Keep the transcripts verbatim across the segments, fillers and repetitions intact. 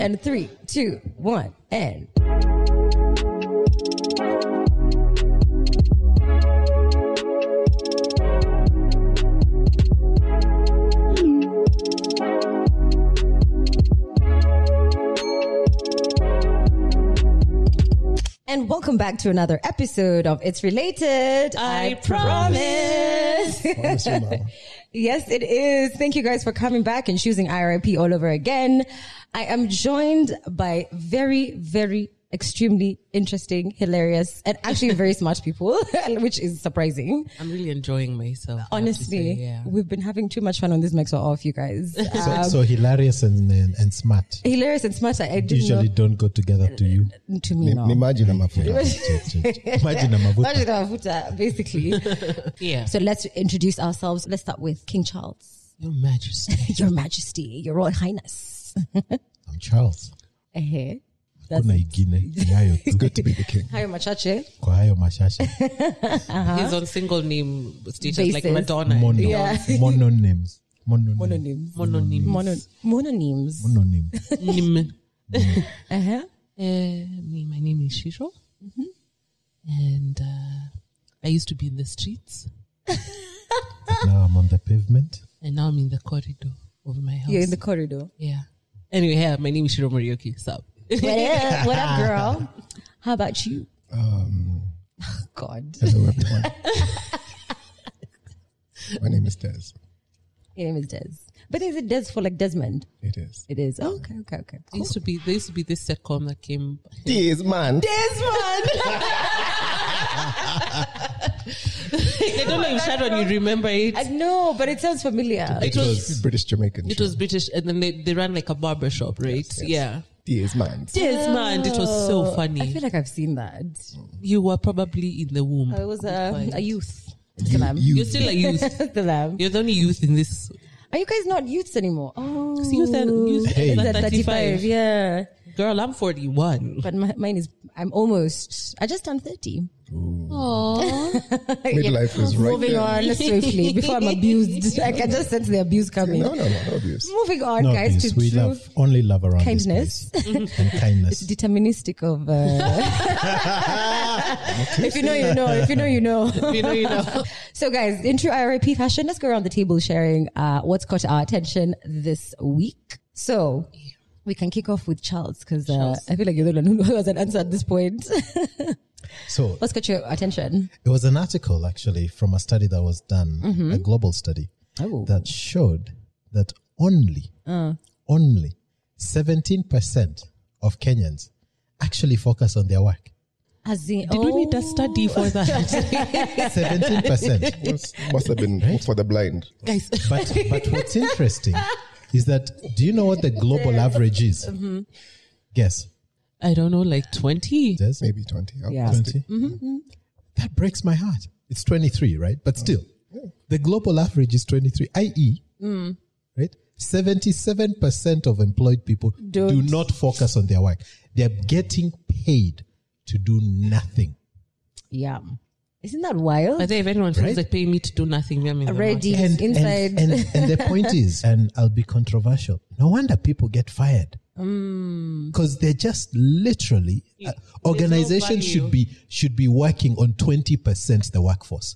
And three, two, one, and. And welcome back to another episode of It's Related. I, I promise. promise you, yes, it is. Thank you guys for coming back and choosing I R I P all over again. I am joined by very, very extremely interesting, hilarious, and actually very smart people, which is surprising. I'm really enjoying myself. Honestly, say, yeah. We've been having too much fun on this mix off, you guys. So, um, so hilarious and, and and smart. Hilarious and smart. I, I usually know. Don't go together to you. To me, no. Imagine a mafuta. Imagine a mafuta. Imagine a mafuta, basically. Yeah. So let's introduce ourselves. Let's start with King Charles. Your Majesty. Your Majesty. Your Royal Highness. I'm Charles. Uh-huh. It's good to be the king. Hayo machache. Kwa hayo machache. Uh-huh. He's on single name status like Madonna. Mono, yeah. Mononyms. Mononyms. Mononyms. Mononyms. Mononyms. Mononyms. Nym. Uh-huh. Uh, me, my name is Shiro. Mm-hmm. And uh, I used to be in the streets. But now I'm on the pavement. And now I'm in the corridor of my house. You're in the corridor. Yeah. Anyway, yeah, my name is Shiro Morioki. Sup? What up, what up, girl? How about you? Um, God. Hello, everyone. My name is Des. Your name is Des. But is it Des for like Desmond? It is. It is. Oh, okay, okay, okay. There Cool. used to be there used to be this sitcom that came. Desmond. Desmond! I don't know if Sharon, you remember it. I know, but it sounds familiar. It was British Jamaican. it was British, and then they, they ran like a barber shop, right? Yes, yes. Yeah. Desmond. Desmond, it was so I funny. feel like I've seen that. You were probably in the womb. I was a, Right. a youth. Still am. You- You're still a youth. Still am. You're the only youth in this. Are you guys not youths anymore? Oh, Youth and youth. Hey. and Is that thirty-five. thirty-five, yeah. Girl, I'm forty-one. But my, mine is, I'm almost, I just turned thirty. Aww. Midlife is right Moving there. on swiftly before I'm abused. I can just sense the abuse coming. No, no, no, no abuse. Moving on, No, guys, please, to we true love only love around kindness. this place. And kindness. It's deterministic of, uh, if you know, you know. If you know, you know. You know, you know. So guys, in true I R I P fashion, let's go around the table sharing uh, what's caught our attention this week. So we can kick off with Charles because uh, I feel like you're the one who has an answer at this point. So What's caught your attention? it was an article actually from a study that was done, Mm-hmm. a global study, Oh. that showed that only, Uh. only seventeen percent of Kenyans actually focus on their work. As in, Did we need a study for that? seventeen percent. Must, must have been for the blind. Guys, But but what's interesting is that, do you know what the global average is? Mm-hmm. Guess. I don't know, like twenty. Des? Maybe twenty. I'll Yeah. post it. twenty? That breaks my heart. It's twenty-three, right? But still, the global average is twenty-three, that is, Mm. right? seventy-seven percent of employed people Don't. do not focus on their work. They're getting paid to do nothing. yeah. Isn't that wild? But if anyone feels Right? like paying me to do nothing, I'm in the Already. market. And, Inside. and, and, and the point is, and I'll be controversial, no wonder people get fired. Mm. Because they're just literally, uh, no organizations value. should be should be working on twenty percent the workforce.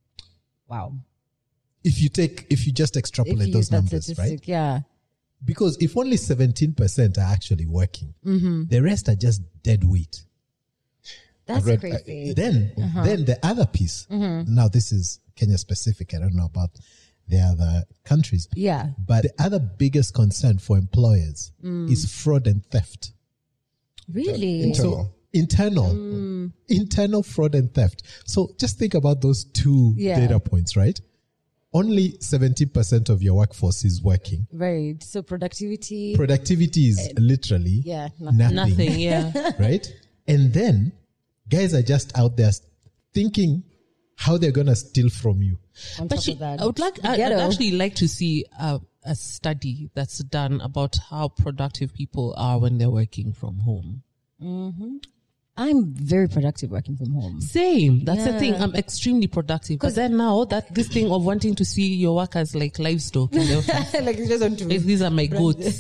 Wow. If you take, if you just If extrapolate you those use that numbers, statistic, right? yeah. Because if only seventeen percent are actually working, Mm-hmm. the rest are just dead weight. That's read- crazy. Then, Uh-huh. then the other piece, Mm-hmm. now this is Kenya specific, I don't know about the other countries, yeah. but the other biggest concern for employers Mm. is fraud and theft. Really? Internal. So internal, Mm. internal fraud and theft. So just think about those two Yeah. data points, right? Only seventeen percent of your workforce is working. Right. So productivity. Productivity is literally yeah. Nothing. nothing, Nothing, yeah. right? And then guys are just out there thinking how they're going to steal from you. On But top she, of that. I would like, I'd, I'd Ghetto. actually like to see a, a study that's done about how productive people are when they're working from home. Mm-hmm. I'm very productive working from home. Same. That's Yeah. the thing. I'm extremely productive. But then now that this thing of wanting to see your work as like livestock, in the office, Like it's just on to like, these are my goats.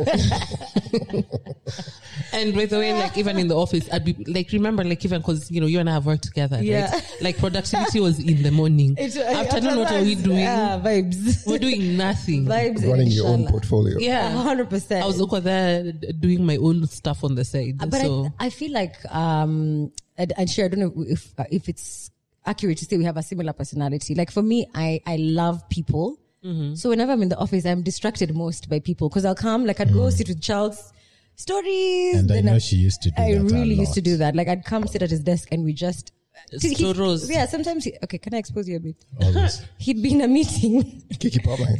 And by the way, like even in the office, I'd be like, remember, like even because you know you and I have worked together, Yeah. right? Like productivity was in the morning. It's- Afternoon, what are we doing? Yeah, vibes. We're doing nothing. Vibes. Running your own inshallah. portfolio. Yeah, A hundred percent. I was over there d- doing my own stuff on the side. But so I, I feel like, um, and, and sure, I don't know if uh, if it's accurate to say we have a similar personality. Like for me, I I love people. Mm-hmm. So whenever I'm in the office, I'm distracted most by people because I'll come, like I'd go sit with Charles, stories. And I then know she used to do I that a really used lot. to do that. Like I'd come sit at his desk and we just. See, he- Storos. Yeah, sometimes. He, okay, can I expose you a bit? Always. He'd be in a meeting. Kiki Pabline.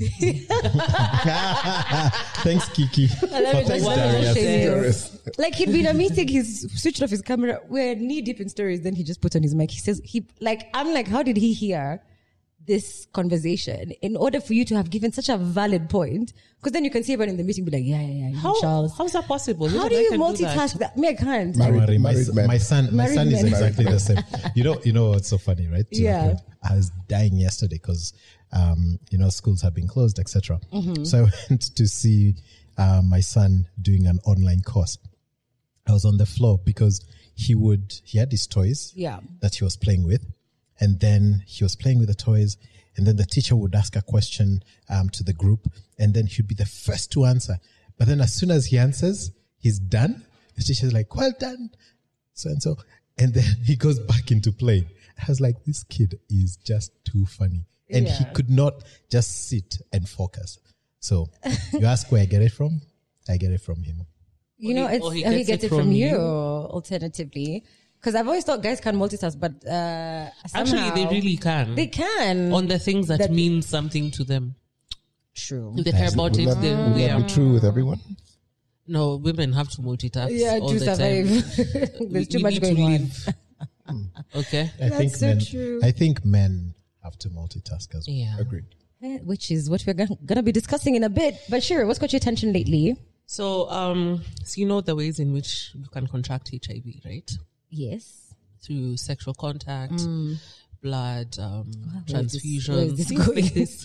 Thanks, Kiki. Let me Oh, thanks, just- let me just Darius. say you. Darius. Like he'd be in a meeting, he's switched off his camera. We're knee deep in stories. Then he just puts on his mic. He says, "He like." I'm like, how did he hear this conversation in order for you to have given such a valid point? Because then you can see everyone in the meeting be like, "Yeah, yeah, yeah, you know, how, Charles." how's that possible? How Even do I you can multitask that. that? Me, I can't. Don't Married- worry, my, married men. my son, my Married son is men. exactly the same. You know, you know what's so funny, right? To the Yeah. point, I was dying yesterday because, um, you know, schools have been closed, et cetera. Mm-hmm. So I went to see uh, my son doing an online course. I was on the floor because he would he had his toys Yeah. that he was playing with, and then he was playing with the toys, and then the teacher would ask a question um, to the group, and then he'd be the first to answer. But then as soon as he answers, he's done. The teacher's like, "Well done, so and so," and then he goes back into play. I was like, this kid is just too funny, and he Yeah. could not just sit and focus. So you ask where I get it from? I get it from him. You Or know, he- it's or he how he gets gets it it from from you, you. alternatively. Because I've always thought guys can multitask, but uh, Actually, they somehow really can. they can on the things that, That- mean something to them. True. If they care about Would it, that, then would yeah. that be true with everyone? No, women have to multitask Yeah, all to the survive. time. There's We- too we much need going to on. live. Okay. I think so men. true. I think men have to multitask as well. Yeah. Agreed. Eh, Which is what we're going to be discussing in a bit. But sure, what's got your attention lately? So, um, so you know the ways in which you can contract H I V, right? Yes. Through sexual contact, blood, um, where is this- transfusion, where is this things going? like this.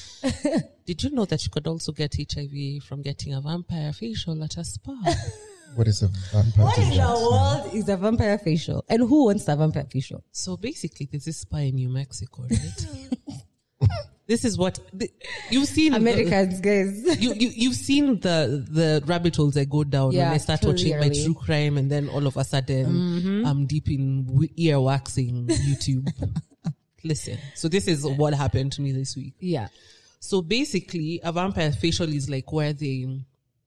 Did you know that you could also get H I V from getting a vampire facial at a spa? What is a vampire? What in the facial? world is a vampire facial? And who wants a vampire facial? So basically, there's this spa in New Mexico, right? This is what the, you've seen. the- Americans, guys. you, you you've seen the the rabbit holes I go down Yeah, when I start watching my clearly. true crime, and then all of a sudden I'm deep in w- ear waxing YouTube. Listen, so this is what happened to me this week. Yeah. So basically, a vampire facial is like where they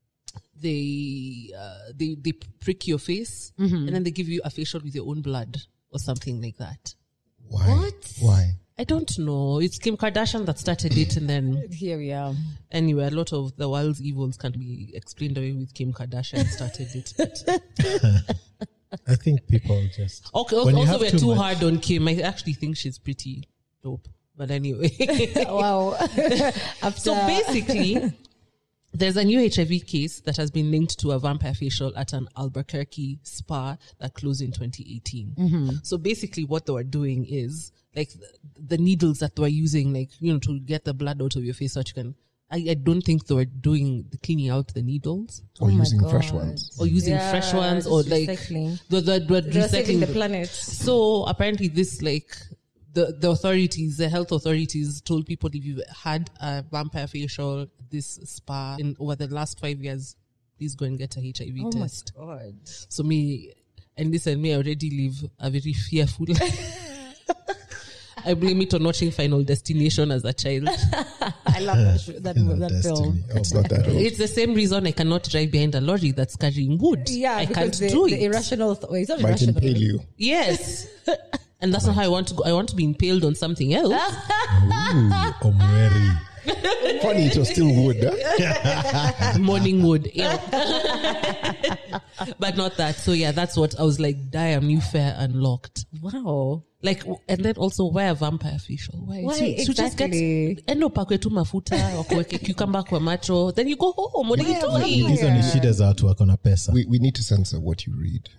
they uh, they they prick your face and then they give you a facial with your own blood or something like that. Why? What? Why? I don't know. It's Kim Kardashian that started it, and then Here we are. anyway, a lot of the world's evils can be explained away with Kim Kardashian started it. But I think people just okay, When you also have we're too too much- hard on Kim. I actually think she's pretty dope. But anyway, Wow. After, so basically, there's a new H I V case that has been linked to a vampire facial at an Albuquerque spa that closed in twenty eighteen. So basically, what they were doing is like the, the needles that they were using, like you know, to get the blood out of your face, so that you can. I, I don't think they were doing the cleaning out the needles Or Oh my using fresh God. ones? or using Yeah, fresh ones or just like recycling. the the, the They're saving recycling the the- planet. So apparently, this like the the authorities, the health authorities, told people if you've had a vampire facial, this spa in over the last five years, please go and get a H I V Oh my test. God. So me and listen, me I already live a very fearful. I blame it on watching Final Destination as a child. I love that, sh- that, you know, that destiny. film. Oh, It's not that old. It's the same reason I cannot drive behind a lorry that's carrying wood. Yeah, I because can't the, do the it. irrational. Th- well, it's not Might irrational. impale you. Yes. And that's not how I want to go. I want to be impaled on something else. Ooh, Omweri. Funny, it was still wood. Huh? Morning wood. Yeah. But not that. So yeah, that's what I was like, damn, new fair unlocked. Wow. Like, w- and then also wear a vampire facial. Why? Why So, so just exactly? get, endo pakwe tu mafuta, wakuweke cucumber kwa macho, then you go home. What are you doing? Hizo ni shida za watu wako na pesa. We, we need to censor what you read.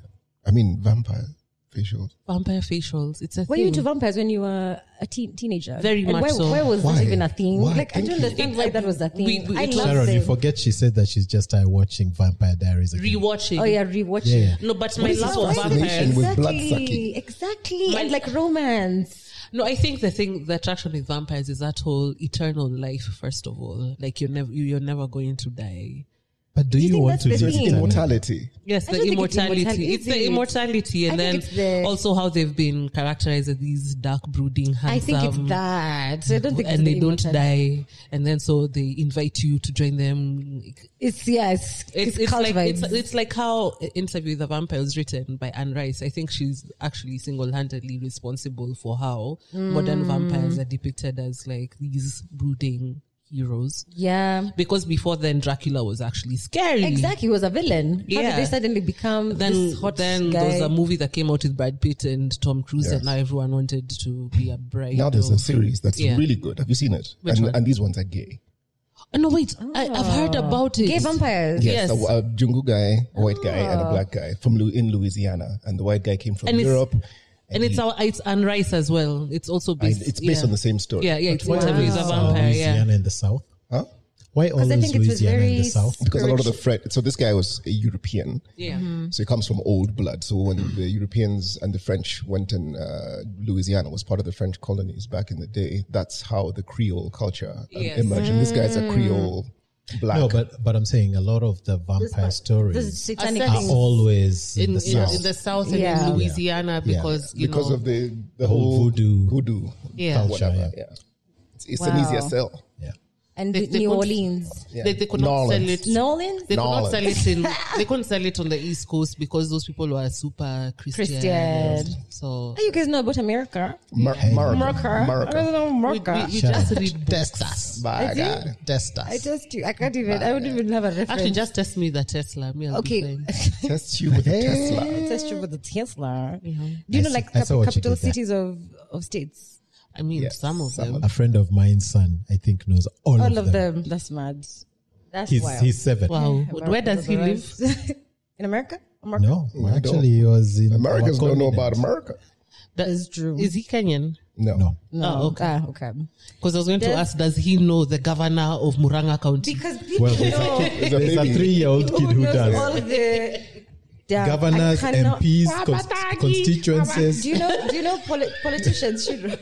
I mean, vampire facials. Vampire facials. It's a Were thing. you into vampires when you were a teen, teenager? Very and much why, so. Why was Why? that even a thing? Why? Like, I Thank don't you. understand why that was a thing. We- we- I it love Sharon, it. you forget she said that she's just started watching Vampire Diaries again. Rewatching. Oh yeah, rewatching. Yeah. No, but What my is love this for fascination vampires. with blood Exactly, sucking? exactly, My- and like romance. No, I think the thing, the attraction with vampires is that whole eternal life. First of all, like you're never, you're never going to die. But do Do you you think want that's to the live So it's thing? eternally? immortality. Yes, I the don't think it's immortality. immortality, It's is the it? immortality, and I then think it's the- also how they've been characterized as these dark, brooding, handsome. I think it's that. I don't think it's and the they don't immortality. die, and then so they invite you to join them. It's yes, It's, it's, it's cult like vibes. it's, it's like how Interview with the Vampire was written by Anne Rice. I think she's actually single-handedly responsible for how modern vampires are depicted as like these brooding heroes. yeah, Because before then, Dracula was actually scary. exactly. He was a villain. How Yeah. did they suddenly become Then, this hot then guy? there was a movie that came out with Brad Pitt and Tom Cruise, Yes. and now everyone wanted to be a bride. Now there's of- a series that's Yeah. really good. Have you seen it? Which and, one? and these ones are gay. Oh, no, wait, I, I've heard about it. Gay vampires. Yes. A, a Jungu guy, a white guy, and a Oh. black guy from Lu- in Louisiana, and the white guy came from And it's- Europe. And it's our, it's Anne Rice as well. It's also And based. it's based yeah. on the same story. Yeah, yeah. It's Why Interview with the always, uh, Vampire. Yeah. Louisiana in the south? Huh? Why I always think it was Louisiana in the very south? Because a lot of the French. So this guy was a European. Yeah. So he comes from old blood. So when the Europeans and the French went in, uh, Louisiana was part of the French colonies back in the day. That's how the Creole culture um, Yes. emerged. And this guy's a Creole black. No, but but I'm saying a lot of the vampire This stories satanic Are are things. always in, In, the in, south. in the south and Yeah. in Louisiana because you because know of the the whole whole voodoo voodoo Yeah. culture. whatever. Yeah. Yeah, it's, it's an Wow. easier sell. yeah. and They- they New could- Orleans. Yeah. they, they could New not sell Orleans. it. New Orleans? They could not Knowledge. sell it in. They couldn't sell it on the East Coast because those people were super Christian. Christian. So Oh, you guys know about America? Mer- Hey. America. America. I America. don't know we, America. we, we Shut just up. read. Test us. By I do. God. Test us. I just, I can't even, I wouldn't even have a reference. Actually, just test me the Tesla. Me, I'll okay. Be fine. Test you with a Tesla. Test you with the Tesla. Do I you know see- like I saw cap- what you capital did there. cities of, of states? I mean, Yes, some of some them. of A friend of mine's son, I think, knows all, All of of them. them. That's mad. That's He's wild. he's seven. Wow. America Where does he live? otherwise. In America? America? No, We actually, he was in Americans our don't know continent. about America. That Is true. Is he Kenyan? No. No, No. Oh, okay. Ah, okay. Because I was going to Does- ask, does he know the governor of Muranga County? Because people well, there's know a, It's a there's a baby. three-year-old kid who knows all does. the damn, Governors, I cannot- M Ps, cons- constituencies. Do you know? Do you know poli- politicians should?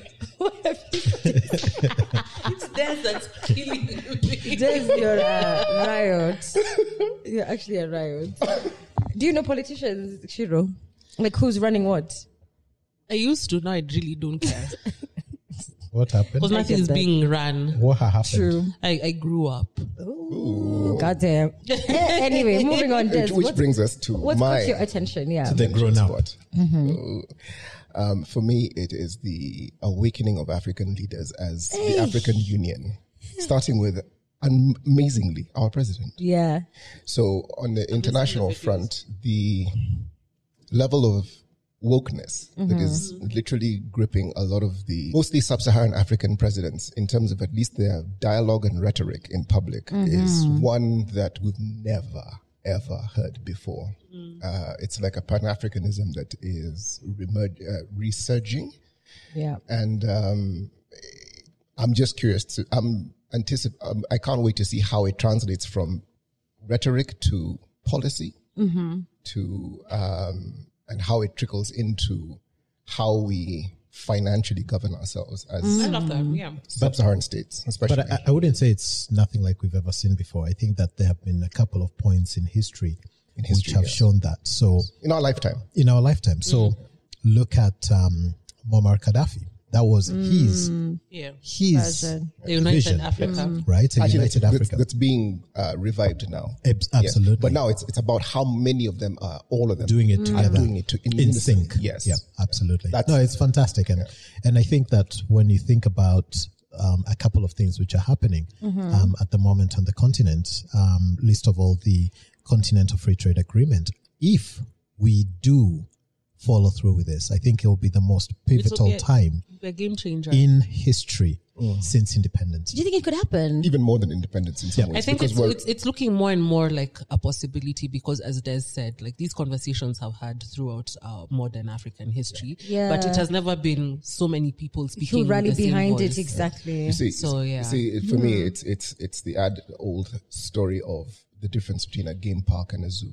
It's death that's killing me. There's your uh, riot. You're actually a riot. Do you know politicians, Shiro? Like who's running what? I used to, now I really don't care. What happened? Because nothing get is that. being run. What happened? True. I, I grew up. Ooh, goddamn. Anyway, moving on. Des, Which, which what's, brings us to what's my got your attention? Yeah. The grown up. spot. Oh, Um, for me, it is the awakening of African leaders as the African Union, starting with um, amazingly our president. Yeah. So on the international front, the level of wokeness that is literally gripping a lot of the mostly sub-Saharan African presidents in terms of at least their dialogue and rhetoric in public is one that we've never ever heard before. Uh, it's like a Pan-Africanism that is remer- uh, resurging. Yeah. And um, I'm just curious to, I'm anticip- um, I can't wait to see how it translates from rhetoric to policy to, um, and how it trickles into how we financially govern ourselves as I love them, yeah. sub-Saharan states, especially. But I, I wouldn't say it's nothing like we've ever seen before. I think that there have been a couple of points in history, In history, which have yes. shown that. So in our lifetime. in our lifetime. So look at um, Muammar Gaddafi. That was his Yeah. his Version. The United vision, Africa. right? A Actually, united that's, Africa. that's being uh, revived now. Abs- Yeah. absolutely. But now it's it's about how many of them are, all of them doing it are together, doing it to, in, in unison. sync. Yes. Yeah, absolutely. That's- no, it's fantastic, and and I think that when you think about um, a couple of things which are happening um, at the moment on the continent, um, least of all the Continental Free Trade Agreement, if we do follow through with this, I think it will be the most pivotal be a- time A game changer. in history mm. since independence. Do you think it could happen? Even more than independence in some Yeah. ways. I think because it's, we're- it's it's looking more and more like a possibility because, as Des said, like these conversations have had throughout our modern African history, Yeah. but it has never been so many people speaking. Who rally the same behind voice. it exactly? You see, So, yeah. you see, it- for me, it's it's it's the ad old story of the difference between a game park and a zoo.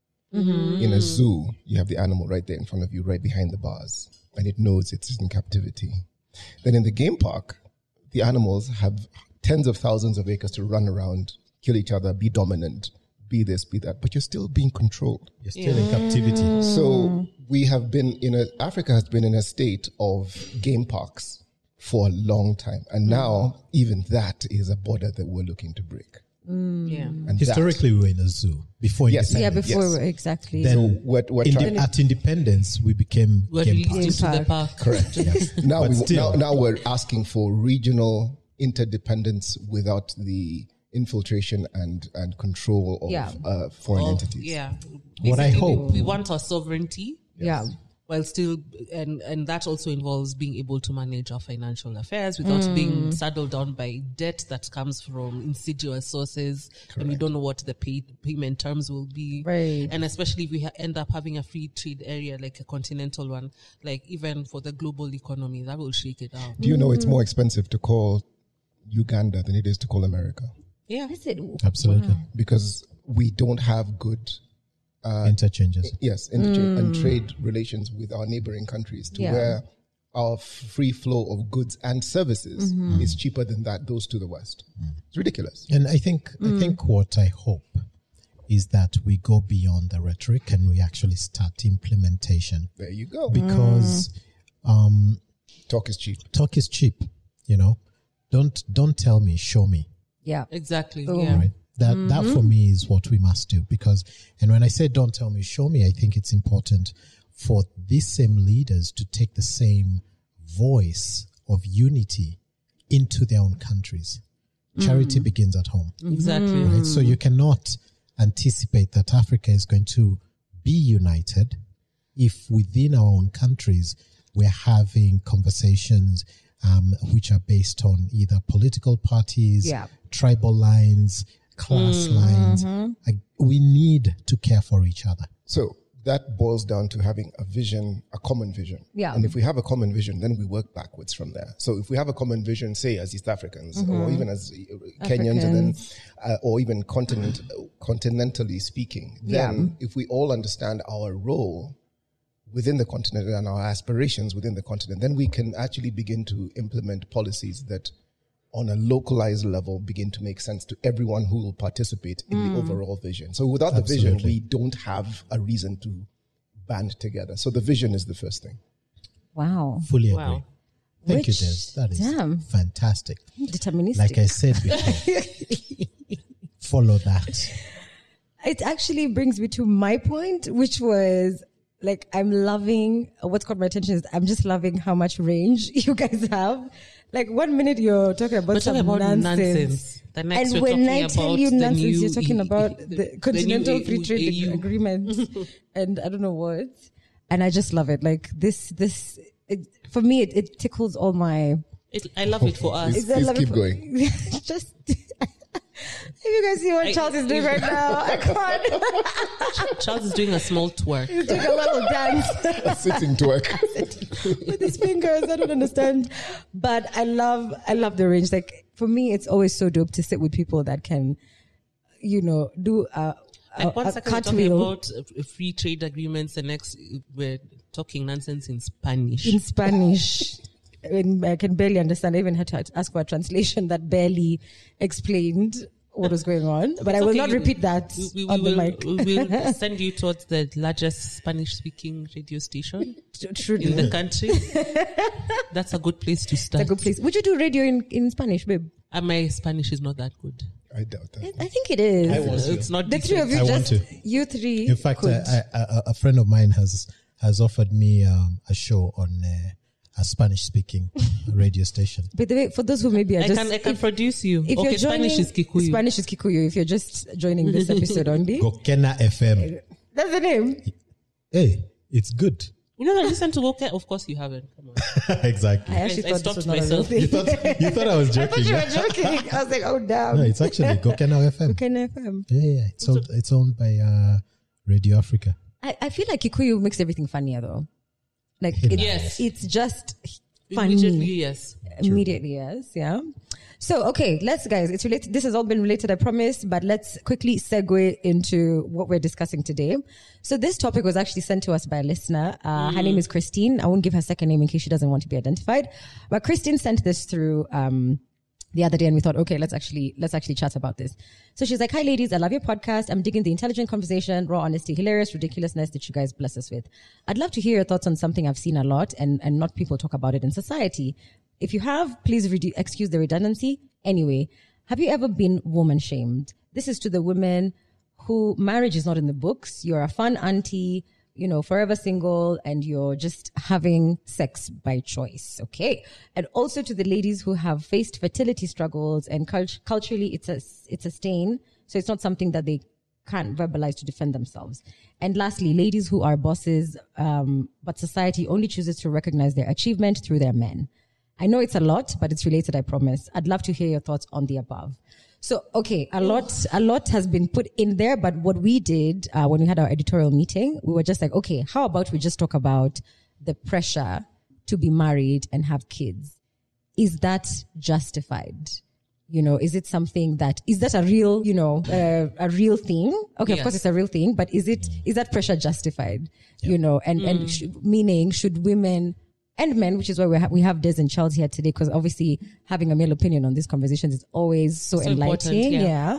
In a zoo, you have the animal right there in front of you, right behind the bars, and it knows it's in captivity. Then in the game park, the animals have tens of thousands of acres to run around, kill each other, be dominant, be this, be that, but you're still being controlled. You're still in captivity. So we have been in a, Africa has been in a state of game parks for a long time. And now even that is a border that we're looking to break. Yeah. And Historically, we were in a zoo before Yes. Yeah, independence. before Yes. exactly. Then So what we're inde- trying at independence, we became We're game released parks. into the park. Correct. Yes. Now, But we, still- now, now we're asking for regional interdependence without the infiltration and, and control of Yeah. uh, foreign Of- entities. Yeah. What I Basically, we- hope- we want our sovereignty. yeah. While still, and, and that also involves being able to manage our financial affairs without being saddled down by debt that comes from insidious sources, and we don't know what the pay, payment terms will be. Right. And especially if we ha- end up having a free trade area like a continental one, like even for the global economy, that will shake it out. Do you know it's more expensive to call Uganda than it is to call America? Yeah. Is it? Absolutely. Because we don't have good Interchanges. yes, interchange and trade relations with our neighboring countries to Yeah. where our free flow of goods and services is cheaper than that those to the West. It's ridiculous. And I think I think what I hope is that we go beyond the rhetoric and we actually start implementation, There you go. because um, Talk is cheap. talk is cheap. You know, don't don't tell me, show me. Yeah. Exactly. Oh. Yeah. Right. That that for me is what we must do, because, and when I say don't tell me, show me, I think it's important for these same leaders to take the same voice of unity into their own countries. Charity begins at home. Exactly. Right? So you cannot anticipate that Africa is going to be united if within our own countries we're having conversations um, which are based on either political parties, Yeah. tribal lines, class lines. Like, we need to care for each other. So that boils down to having a vision, a common vision. Yeah. And if we have a common vision, then we work backwards from there. So if we have a common vision, say as East Africans or even as uh, Kenyans, and then, uh, or even continent, continentally speaking, then if we all understand our role within the continent and our aspirations within the continent, then we can actually begin to implement policies that on a localized level begin to make sense to everyone who will participate in the overall vision. So without the vision, Absolutely. we don't have a reason to band together. So the vision is the first thing. Wow. Fully Wow. agree. Thank Which- you, Des. That is damn. fantastic. Deterministic. Like I said before, follow that. It actually brings me to my point, which was like, I'm loving what's caught my attention is I'm just loving how much range you guys have. Like one minute you're talking about We're some talking about nonsense. nonsense. The next And we're when I talking tell about you the nonsense, new you're talking E- about the- the, the Continental new Free Trade A U. Agreement and I don't know what. And I just love it. Like this, this, it, for me, it, it tickles all my, It, I love it for us. Is that Please love it keep for- going. just, if you guys see what I- Charles is doing right now, I can't. Charles is doing a small twerk. He's doing a little dance. A sitting twerk. with his fingers. I don't understand. But I love, I love the range. Like for me, it's always so dope to sit with people that can, you know, do a, a, Like one a second we're talking cartwheel about uh, free trade agreements, the next uh, we're talking nonsense in Spanish. in Spanish. And I can barely understand. I even had to ask for a translation that barely explained what was going on. But I will Okay, not you- repeat that we, we, on we the will, mic. we will send you towards the largest Spanish-speaking radio station Truly. in the country. That's a good place to It's start. a good place. Would you do radio in, in Spanish, babe? Uh, my Spanish is not that good. I doubt that. I think it is. I want to. It's not The three of you I want just, to. you three. In fact, could. I, I, I, a friend of mine has has offered me um, a show on uh, a Spanish-speaking radio station. By the way, for those who maybe are I just, can I can if, produce you. if Okay, you're joining, Spanish is Kikuyu. Spanish is Kikuyu. If you're just joining this episode only, Gokena F M. that's the name. Hey, it's good. You know, I listen to Goke. Of course, you haven't. Come on. Exactly. I actually I, thought I stopped this was not a real myself. thing. You thought, you thought I was I thought joking. you were joking. I was like, oh, damn. No, it's actually Gokena F M. Gokena F M. Yeah, yeah. It's owned, it's owned by uh, Radio Africa. I, I feel like Kikuyu makes everything funnier, though. Like, it, Yes. it's just funny. Immediately, yes. Immediately, yes. Yeah. So, okay, let's, guys, it's related. This has all been related, I promise, but let's quickly segue into what we're discussing today. So this topic was actually sent to us by a listener. Uh, mm. Her name is Christine. I won't give her second name in case she doesn't want to be identified. But Christine sent this through, um, the other day, and we thought, okay, let's actually, let's actually chat about this. So she's like, hi ladies, I love your podcast. I'm digging the intelligent conversation, raw honesty, hilarious ridiculousness that you guys bless us with. I'd love to hear your thoughts on something I've seen a lot and, and not people talk about it in society. If you have, please redu- excuse the redundancy. Anyway, have you ever been woman shamed? This is to the women who marriage is not in the books. You're a fun auntie, you know, forever single, and you're just having sex by choice. Okay. And also to the ladies who have faced fertility struggles, and cult- culturally it's a, it's a stain. So it's not something that they can't verbalize to defend themselves. And lastly, ladies who are bosses, um, but society only chooses to recognize their achievement through their men. I know it's a lot, but it's related, I promise. I'd love to hear your thoughts on the above. So, okay, a lot, a lot has been put in there, but what we did, uh, when we had our editorial meeting, we were just like, okay, how about we just talk about the pressure to be married and have kids? Is that justified? You know, is it something that, is that a real, you know, uh, a real thing? Okay, yes. Of course it's a real thing, but is it, is that pressure justified? Yep. You know, and, mm. and sh- meaning should women and men, which is why we, ha- we have Des and Charles here today, because obviously having a male opinion on these conversations is always so, so enlightening. Yeah. yeah.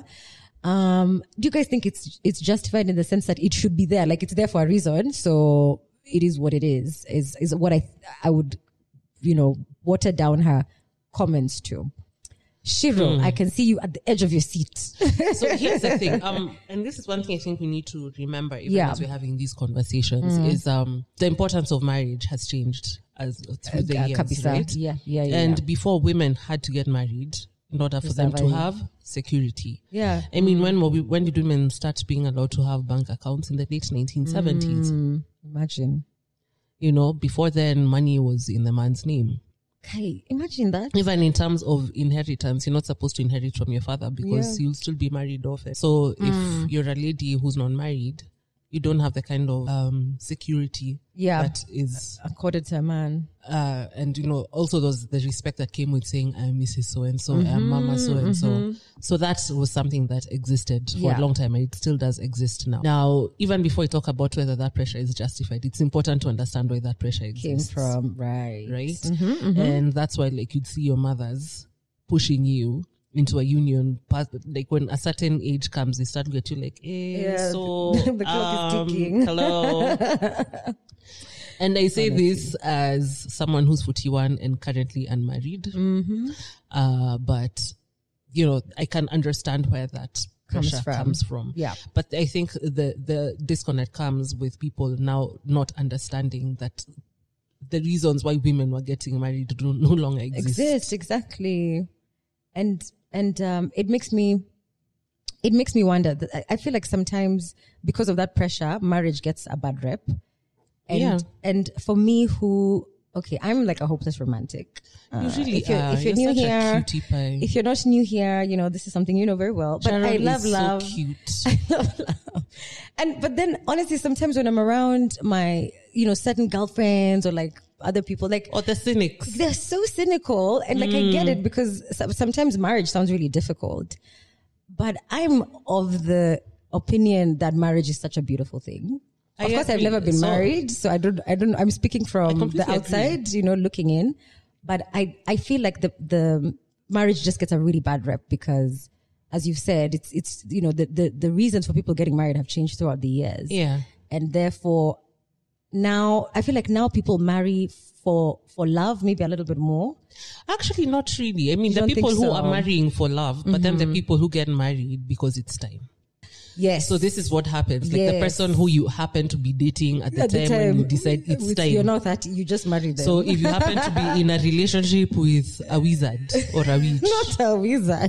Um, do you guys think it's it's justified in the sense that it should be there? Like it's there for a reason, so it is what it is. Is is what I I would, you know, water down her comments to. Shiro, mm. I can see you at the edge of your seat. So here's the thing, um, and this is one thing I think we need to remember even yeah. as we're having these conversations, mm. is um, the importance of marriage has changed as through the uh, years, Kabisa. Right? Yeah, yeah, yeah. And yeah. before, women had to get married in order for them to have security. Yeah. I mean, mm. when when did women start being allowed to have bank accounts? In the late nineteen seventies. Mm. Imagine. You know, before then, money was in the man's name. Okay, imagine that. Even in terms of inheritance, you're not supposed to inherit from your father because yeah. you'll still be married off it. So mm. if you're a lady who's not married, you don't have the kind of um, security yeah. that is accorded to a man. Uh, and, you know, also there's the respect that came with saying, I'm Missus So-and-so, mm-hmm, I'm Mama so-and-so. Mm-hmm. So that was something that existed for yeah. a long time, and it still does exist now. Now, even before we talk about whether that pressure is justified, it's important to understand where that pressure exists. Came from, right. Right? Mm-hmm, mm-hmm. And that's why, like, you'd see your mothers pushing you into a union, like when a certain age comes, they start to get you like, eh, yeah, so the clock um, is ticking. Hello. And I say Honestly. this as someone who's forty-one and currently unmarried. Mm-hmm. Uh, but, you know, I can understand where that pressure comes from. comes from. Yeah. But I think the, the disconnect comes with people now not understanding that the reasons why women were getting married do no longer exist. Exist, exactly. And, and, um, it makes me, it makes me wonder that I feel like sometimes because of that pressure, marriage gets a bad rep. And, yeah. and for me who, okay, I'm like a hopeless romantic. Uh, Usually, if you're, uh, if you're, you're new such here, a cutie pie. If you're not new here, you know, this is something you know very well, but Sharon I love is love. So cute. I love love. And, but then honestly, sometimes when I'm around my, you know, certain girlfriends or like other people, like, or the cynics, they're so cynical. And like, mm. I get it because sometimes marriage sounds really difficult, but I'm of the opinion that marriage is such a beautiful thing. Of I course, agree. I've never been so, married, so I don't, I don't, I'm speaking from the outside, agree. you know, looking in. But I, I feel like the, the marriage just gets a really bad rep because, as you've said, it's, it's, you know, the, the, the reasons for people getting married have changed throughout the years. Yeah. And therefore, now, I feel like now people marry for, for love, maybe a little bit more. Actually, not really. I mean, you the people who so? are marrying for love, but mm-hmm. then the people who get married because it's time. Yes. So this is what happens. Like yes. the person who you happen to be dating at the, at time, the time when you decide it's with, time. You're not that, you just married them. So if you happen to be in a relationship with a wizard or a witch. Not a wizard.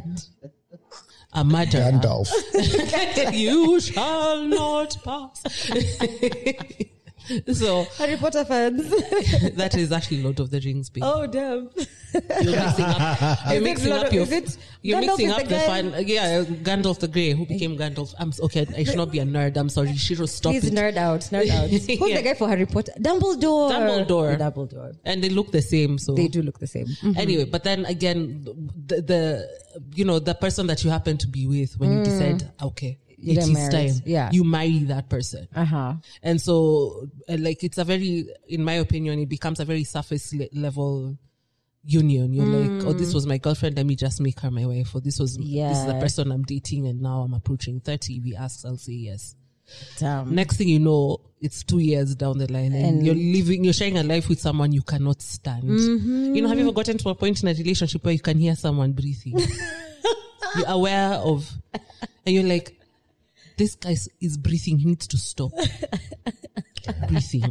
A murderer. Gandalf. You shall not pass. So Harry Potter fans. that is actually Lord of the Rings. Babe. Oh damn! You're mixing up. You're mixing Lord up of- your. is it You're Gandalf mixing is up the the guy? fun. Yeah, Gandalf the Grey, who became Gandalf. I'm s- okay. I should not be a nerd. I'm sorry. Shiro, stop Please it. nerd out, nerd out. Who's Yeah. the guy for Harry Potter? Dumbledore. Dumbledore. Yeah, Dumbledore. And they look the same. So They do look the same. Mm. Anyway, but then again, the, the you know the person that you happen to be with when you decide, okay, You it get is married. time. Yeah. You marry that person. Uh huh. And so, uh, like, it's a very, in my opinion, it becomes a very surface le- level union. You're like, oh, this was my girlfriend. Let me just make her my wife. Or this was, this is the Yeah. person I'm dating, and now I'm approaching thirty. If he asks, I'll say yes. Damn. Next thing you know, it's two years down the line, and, And- you're living, you're sharing a life with someone you cannot stand. You know, have you ever gotten to a point in a relationship where you can hear someone breathing? You're aware of, and you're like, this guy is- is breathing. He needs to stop breathing.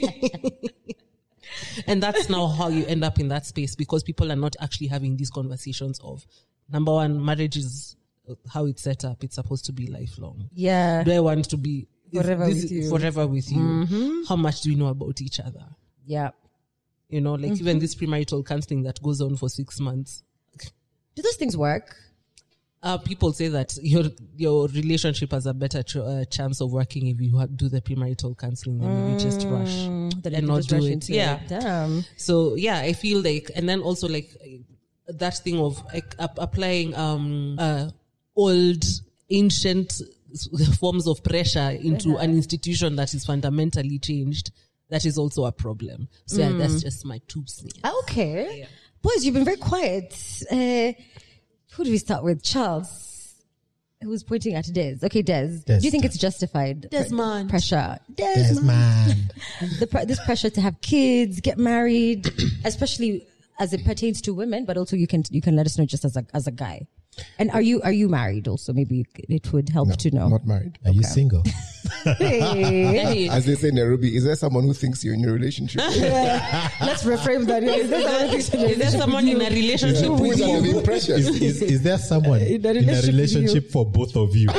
And that's now how you end up in that space, because people are not actually having these conversations of, number one, marriage is how it's set up. It's supposed to be lifelong. Yeah. Do I want to be is Forever this with you. Forever with you. How much do we know about each other? Yeah. You know, like even this premarital counseling that goes on for six months. Do those things work? Uh, people say that your your relationship has a better ch- uh, chance of working if you ha- do the premarital counseling than if you just rush That and you not just do rush it. into Yeah. Damn. So yeah, I feel like, and then also like uh, that thing of like, ap- applying um uh old ancient s- forms of pressure into an institution that is fundamentally changed. That is also a problem. So yeah, that's just my two cents. Okay. Boys, you've been very quiet. Uh, who do we start with? Charles, who's pointing at Des. Okay, Des. Des. Do you think it's justified? Desmond. Pressure. Desmond. The pre- this pressure to have kids, get married, especially as it pertains to women, but also you can you can let us know just as a as a guy. And are you are you married also? Maybe it would help to know. Not married. Are you single? Hey. As they say in Nairobi, is there someone who thinks you're in a relationship? Let's reframe that. Is there someone who thinks in a Is there someone in a relationship Who with is under you? the impression? Is, is, is there someone In in a a relationship with relationship for both of you?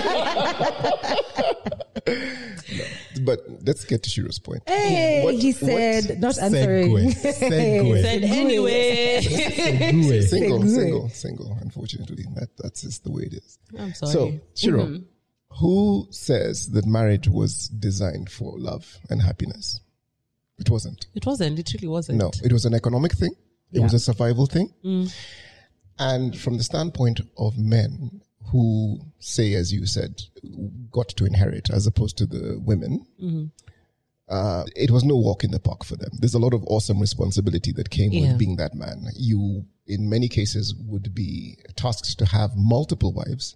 But let's get to Shiro's point. Hey, What- he what- said not answering. Segue. Segue. Said anyway. Segue. Single, Segue. single, single. Unfortunately, that that's just the way it is. I'm sorry. So, Shiro, who says that marriage was designed for love and happiness? It wasn't. It wasn't. It really wasn't. No, it was an economic thing. It was Yeah. a survival thing. And from the standpoint of men who say, as you said, got to inherit as opposed to the women, uh, it was no walk in the park for them. There's a lot of awesome responsibility that came Yeah. with being that man. You, in many cases, would be tasked to have multiple wives,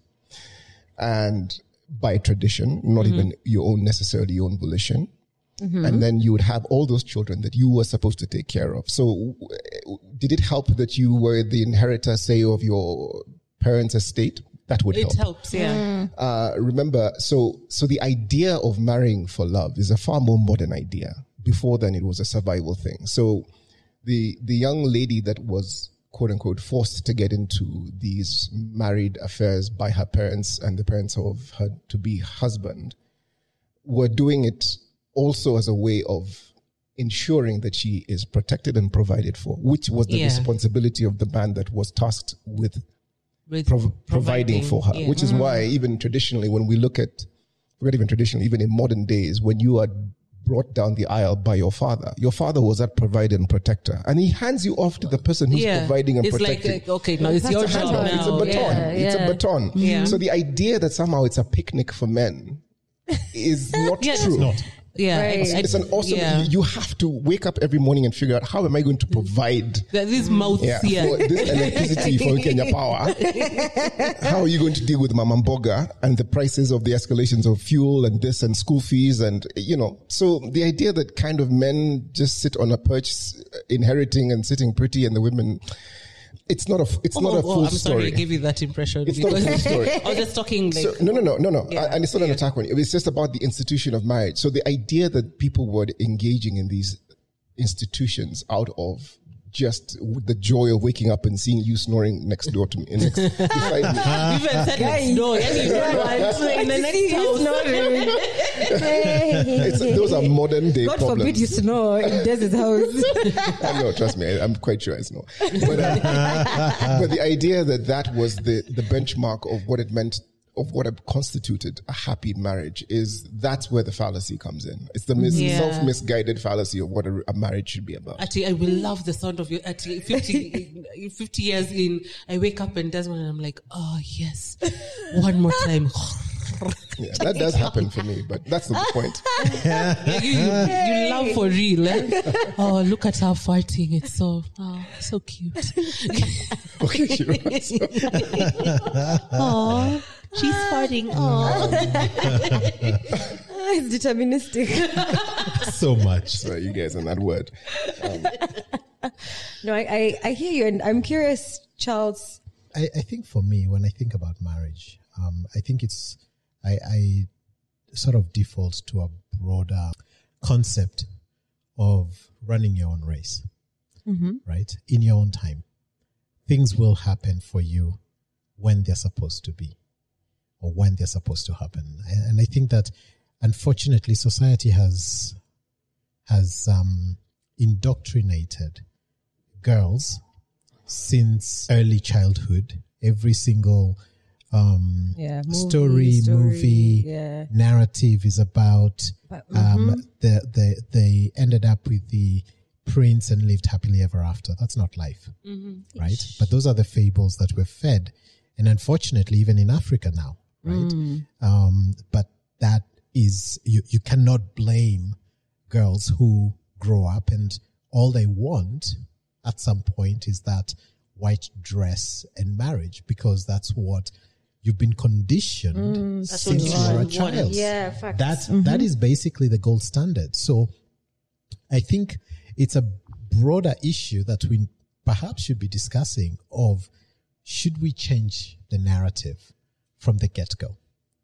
and by tradition, not even your own necessarily your own volition. And then you would have all those children that you were supposed to take care of. So w- did it help that you were the inheritor, say, of your parents' estate? That would It help. helps, yeah. Uh, remember, so so the idea of marrying for love is a far more modern idea. Before then, it was a survival thing. So the the young lady that was quote unquote forced to get into these married affairs by her parents and the parents of her to be husband were doing it also as a way of ensuring that she is protected and provided for, which was the Yeah. responsibility of the man that was tasked with With prov- providing for her, yeah. which is why even traditionally, when we look at, forget even traditionally, even in modern days, when you are brought down the aisle by your father, your father was that provider and protector, and he hands you off to the person who's Yeah. providing and it's protecting. like, like, okay, now it's That's your a job baton. now. It's a baton. Yeah, It's yeah. a baton. Yeah. So the idea that somehow it's a picnic for men is not Yeah, it's true. Not. Yeah. Right. I- It's an awesome. yeah. You, you have to wake up every morning and figure out how am I going to provide There- These mouths yeah, here. for this electricity for Kenya Power. How are you going to deal with Mama Mboga and the prices of the escalations of fuel and this and school fees and, you know, so the idea that kind of men just sit on a perch inheriting and sitting pretty and the women, it's not a, it's Oh, not a oh, full I'm sorry story. I gave you that impression. It's not a because full story. I was just talking like, So, no, no, no, no, no. Yeah. And it's not an attack on you. It's just about the institution of marriage. So the idea that people were engaging in these institutions out of just the joy of waking up and seeing you snoring next door to me. Next, beside me. Even said next door, and you don't want to in the next house. It's, those are modern day God problems. forbid you snore in Des's house. I know, trust me, I, I'm quite sure I snore. But, uh, but the idea that that was the, the benchmark of what it meant, of what constituted a happy marriage, is that's where the fallacy comes in. It's the mis- Yeah. self-misguided fallacy of what a, a marriage should be about. Actually, I will love the sound of you. Actually, fifty, fifty years in, I wake up and Desmond and I'm like, oh yes, one more time. Yeah, that does happen for me, but that's not the point. you, you, you love for real. Eh? Oh, look at her farting. It's so, oh, so cute. Okay, sure. Oh, she's farting. Oh. It's deterministic. So much. So you guys on that word. Um, No, I, I, I hear you, and I'm curious, Charles. I, I think for me, when I think about marriage, um, I think it's, I, I sort of default to a broader concept of running your own race, Mm-hmm. right? In your own time. Things will happen for you when they're supposed to be, or when they're supposed to happen. And, and I think that, unfortunately, society has, has um, indoctrinated girls since early childhood. Every single um, Yeah, movie, story, story, movie, yeah. narrative is about But, um, the, the, they ended up with the prince and lived happily ever after. That's not life, right? But those are the fables that we're fed. And unfortunately, even in Africa now, right? Um, but that is, you, you cannot blame girls who grow up and all they want at some point is that white dress and marriage, because that's what you've been conditioned That's what since you you were a want. child. Yeah, facts. That, that is basically the gold standard. So I think it's a broader issue that we perhaps should be discussing of, should we change the narrative from the get-go,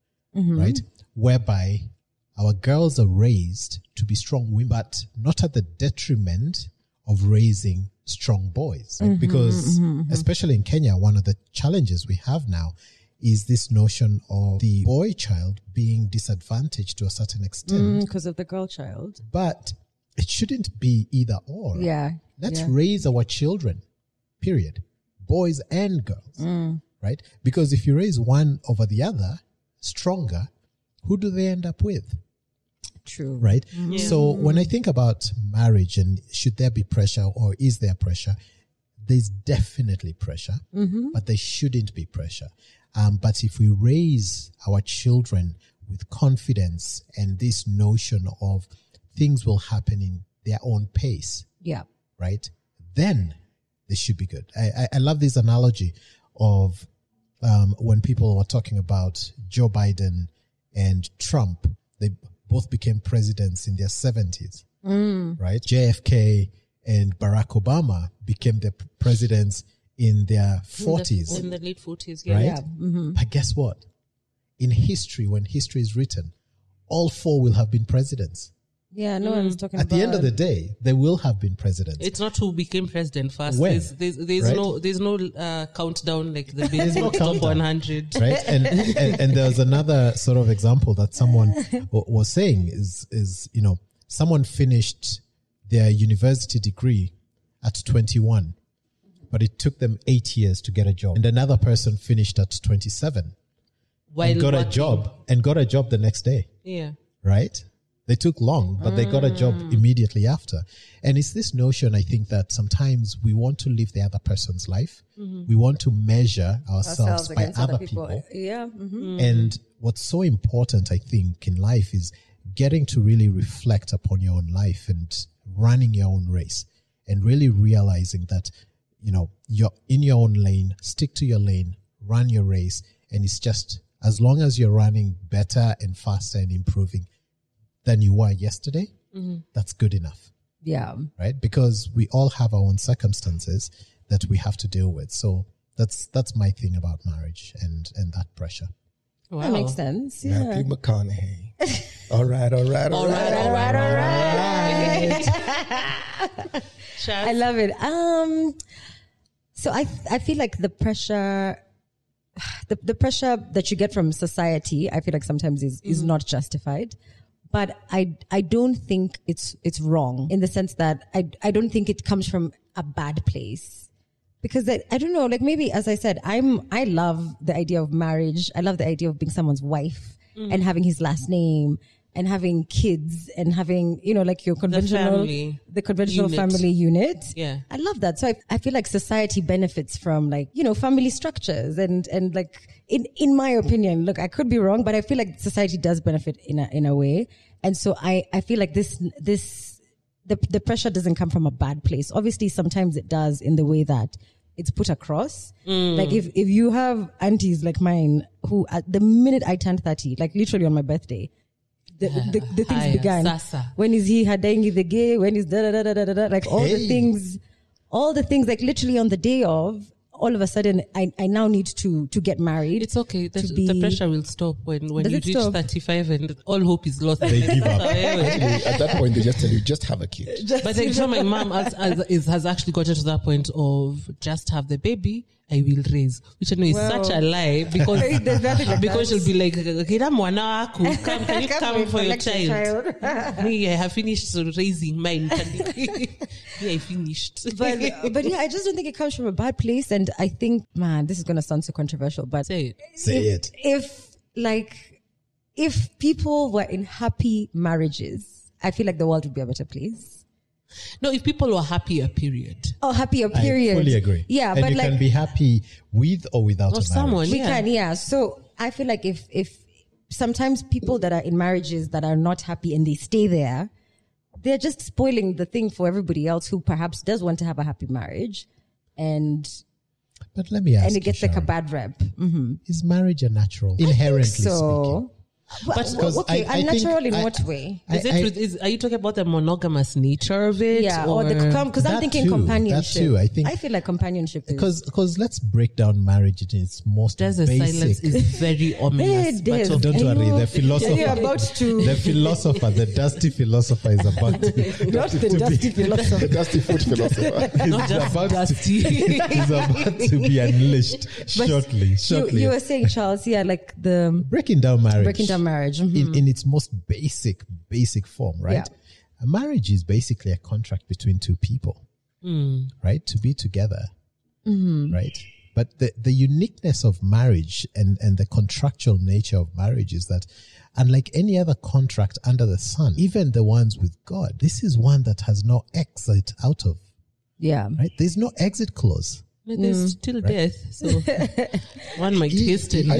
right? Whereby our girls are raised to be strong women, but not at the detriment of raising strong boys. Right? Because especially in Kenya, one of the challenges we have now is this notion of the boy child being disadvantaged to a certain extent. Because of the girl child. But it shouldn't be either or. Yeah. Let's yeah. raise our children, period. Boys and girls, right? Because if you raise one over the other, stronger, who do they end up with? True. Right? So when I think about marriage and should there be pressure or is there pressure, there's definitely pressure, but there shouldn't be pressure. Um, but if we raise our children with confidence and this notion of things will happen in their own pace, Yeah. right? Then they should be good. I, I, I love this analogy of um, when people were talking about Joe Biden and Trump, they both became presidents in their seventies, right? J F K and Barack Obama became the p- presidents in their forties, In the, in the late forties, yeah. right? Yeah. Mm-hmm. But guess what? In history, when history is written, all four will have been presidents. Yeah, no one's talking At about the end of the day, they will have been presidents. It's not who became president first. When? There's, there's, there's Right? no there's no uh, countdown like the There's no basic top countdown. one hundred. Right, and, and and there's another sort of example that someone w- was saying is is you know, someone finished their university degree at twenty-one, but it took them eight years to get a job, and another person finished at twenty-seven While and got a working. job and got a job the next day. Yeah. Right? They took long, but they got a job immediately after. And it's this notion, I think, that sometimes we want to live the other person's life. We want to measure ourselves, ourselves by against other other people. people. Yeah. Mm-hmm. And what's so important, I think, in life is getting to really reflect upon your own life and running your own race and really realizing that, you know, you're in your own lane, stick to your lane, run your race. And it's just, as long as you're running better and faster and improving than you were yesterday, that's good enough, Yeah. right? Because we all have our own circumstances that we have to deal with. So that's that's my thing about marriage and and that pressure. Wow. That makes sense. Yeah. Matthew McConaughey. All right, all right, all, All right, all right, all right. it. I love it. Um, so I I feel like the pressure, the the pressure that you get from society, I feel like sometimes is is mm. not justified. But I I don't think it's it's wrong in the sense that I I don't think it comes from a bad place. Because I, I don't know, like maybe as I said, I'm I love the idea of marriage. I love the idea of being someone's wife mm. and having his last name and having kids and having, you know, like your conventional the, the conventional unit. family unit. Yeah. I love that. So I I feel like society benefits from like, you know, family structures and and like in in my opinion, look, I could be wrong, but I feel like society does benefit in a in a way. And so I I feel like this this the the pressure doesn't come from a bad place. Obviously sometimes it does in the way that it's put across. Mm. Like if, if you have aunties like mine who at the minute I turned thirty, like literally on my birthday, the, the, the things Hiya, began. Sasa. When is he Hadengi the gay? When is da da da da da da? Like all hey. the things, all the things like literally on the day of, all of a sudden I, I now need to to get married. It's okay. The, be, the pressure will stop when, when you reach stop? thirty-five and all hope is lost. They give up. Actually, at that point, they just tell you, just have a kid. Just but I'm sure my mom has, has, is, has actually gotten to that point of just have the baby, I will raise. Which I know is well, such a lie because, like because she'll be like, come, can you come for your child? child. Me, I have finished raising mine. Yeah, I finished. But, but yeah, I just don't think it comes from a bad place. And I think, man, this is going to sound so controversial, but say it. Say if, it. If like, if people were in happy marriages, I feel like the world would be a better place. No, if people were happier, period. Oh, happier, period. I fully agree. Yeah, and but you like, can be happy with or without or a someone. marriage. We yeah. can, yeah. So I feel like if if sometimes people that are in marriages that are not happy and they stay there, they're just spoiling the thing for everybody else who perhaps does want to have a happy marriage, and but let me ask, and it gets you, like a bad rep. Mm-hmm. Is marriage a natural, inherently so. speaking? But, but okay, I, I unnatural in I, what way? Is it? I, with, is, are you talking about the monogamous nature of it? Yeah, or, or the because I'm thinking too, companionship. That too, I think. I feel like companionship is because because let's break down marriage in its most There's basic. A silence is very ominous. It but don't worry, the philosopher, you're about to the philosopher, the dusty philosopher is about to not the to dusty be, philosopher, the dusty foot philosopher. Not just about dusty. To, is about to be unleashed shortly. Shortly, you, you were saying, Charles, yeah, like the breaking down marriage, breaking down marriage. Mm-hmm. In, in its most basic, basic form, right? Yeah. A marriage is basically a contract between two people, mm. right? To be together, mm-hmm. right? But the, the uniqueness of marriage and, and the contractual nature of marriage is that unlike any other contract under the sun, even the ones with God, this is one that has no exit out of. Yeah. Right? There's no exit clause. There's mm. still right. death, so one might taste it.